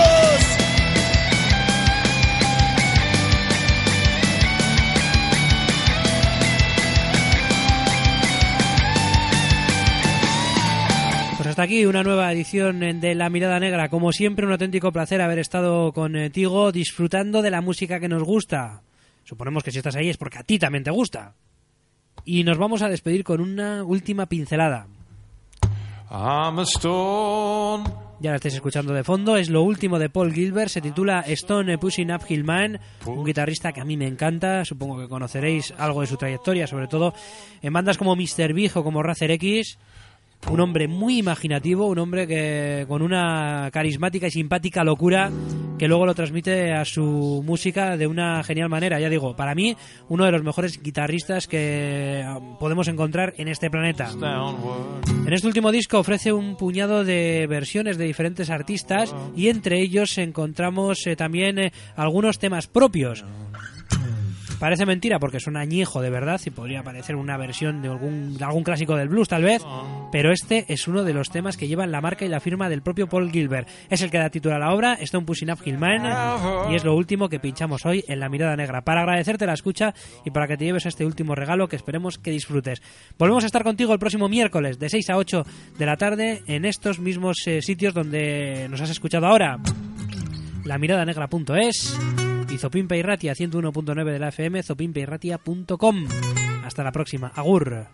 [SPEAKER 1] Hasta aquí una nueva edición de La Mirada Negra. Como siempre, un auténtico placer haber estado contigo disfrutando de la música que nos gusta. Suponemos que si estás ahí es porque a ti también te gusta. Y nos vamos a despedir con una última pincelada.
[SPEAKER 3] I'm a stone.
[SPEAKER 1] Ya la estáis escuchando de fondo, es lo último de Paul Gilbert, se titula Stone Pushing Uphill Man, un guitarrista que a mí me encanta, supongo que conoceréis algo de su trayectoria, sobre todo en bandas como mister Big o como Razer X. Un hombre muy imaginativo, un hombre que con una carismática y simpática locura que luego lo transmite a su música de una genial manera. Ya digo, para mí, uno de los mejores guitarristas que podemos encontrar en este planeta. En este último disco ofrece un puñado de versiones de diferentes artistas y entre ellos encontramos eh, también eh, algunos temas propios. Parece mentira porque suena añejo de verdad y podría parecer una versión de algún, de algún clásico del blues tal vez, pero este es uno de los temas que llevan la marca y la firma del propio Paul Gilbert. Es el que da título a la obra, Stone Pushing Uphill Man, y es lo último que pinchamos hoy en La Mirada Negra, para agradecerte la escucha y para que te lleves este último regalo que esperemos que disfrutes. Volvemos a estar contigo el próximo miércoles de seis a ocho de la tarde en estos mismos eh, sitios donde nos has escuchado ahora. La mirada negra punto es y Zopimpe y Ratia ciento uno punto nueve de la F M, zopimpe y ratia punto com. Hasta la próxima. Agur.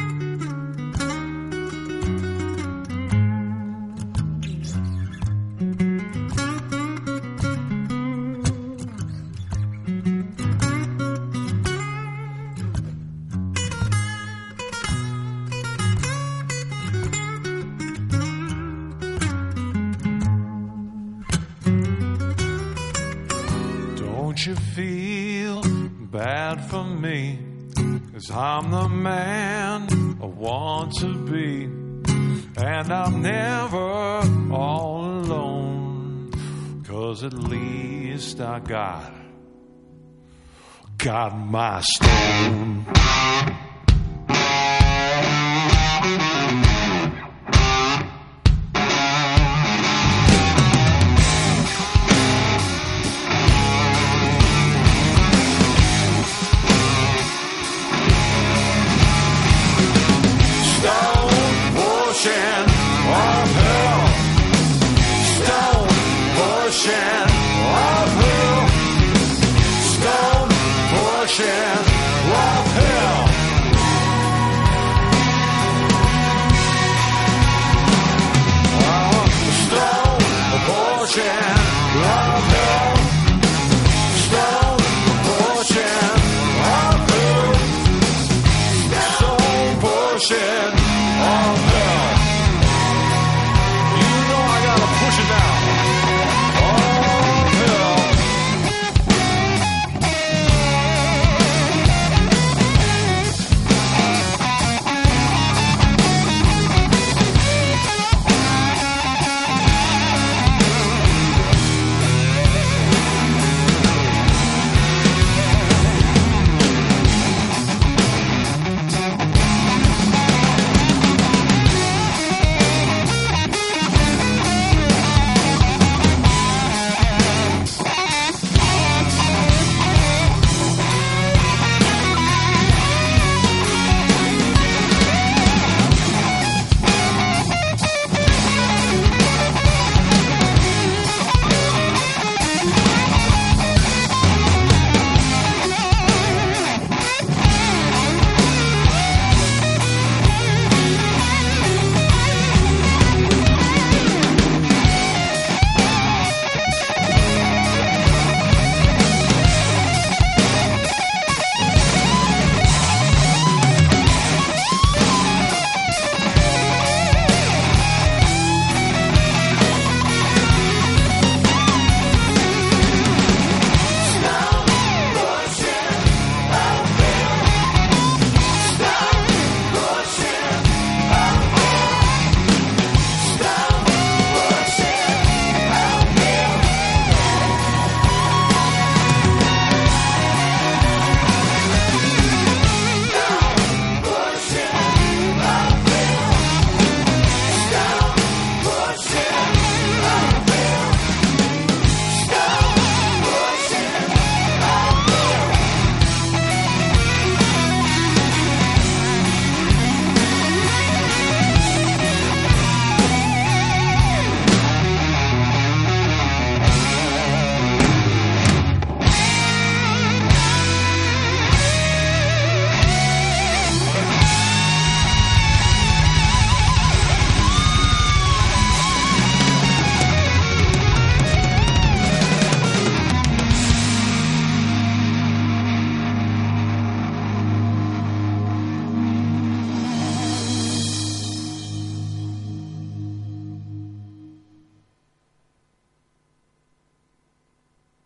[SPEAKER 3] Don't you feel bad for me, 'cause I'm the man I want to be, and I'm never all alone, 'cause at least I got, got my stone. Stone chair.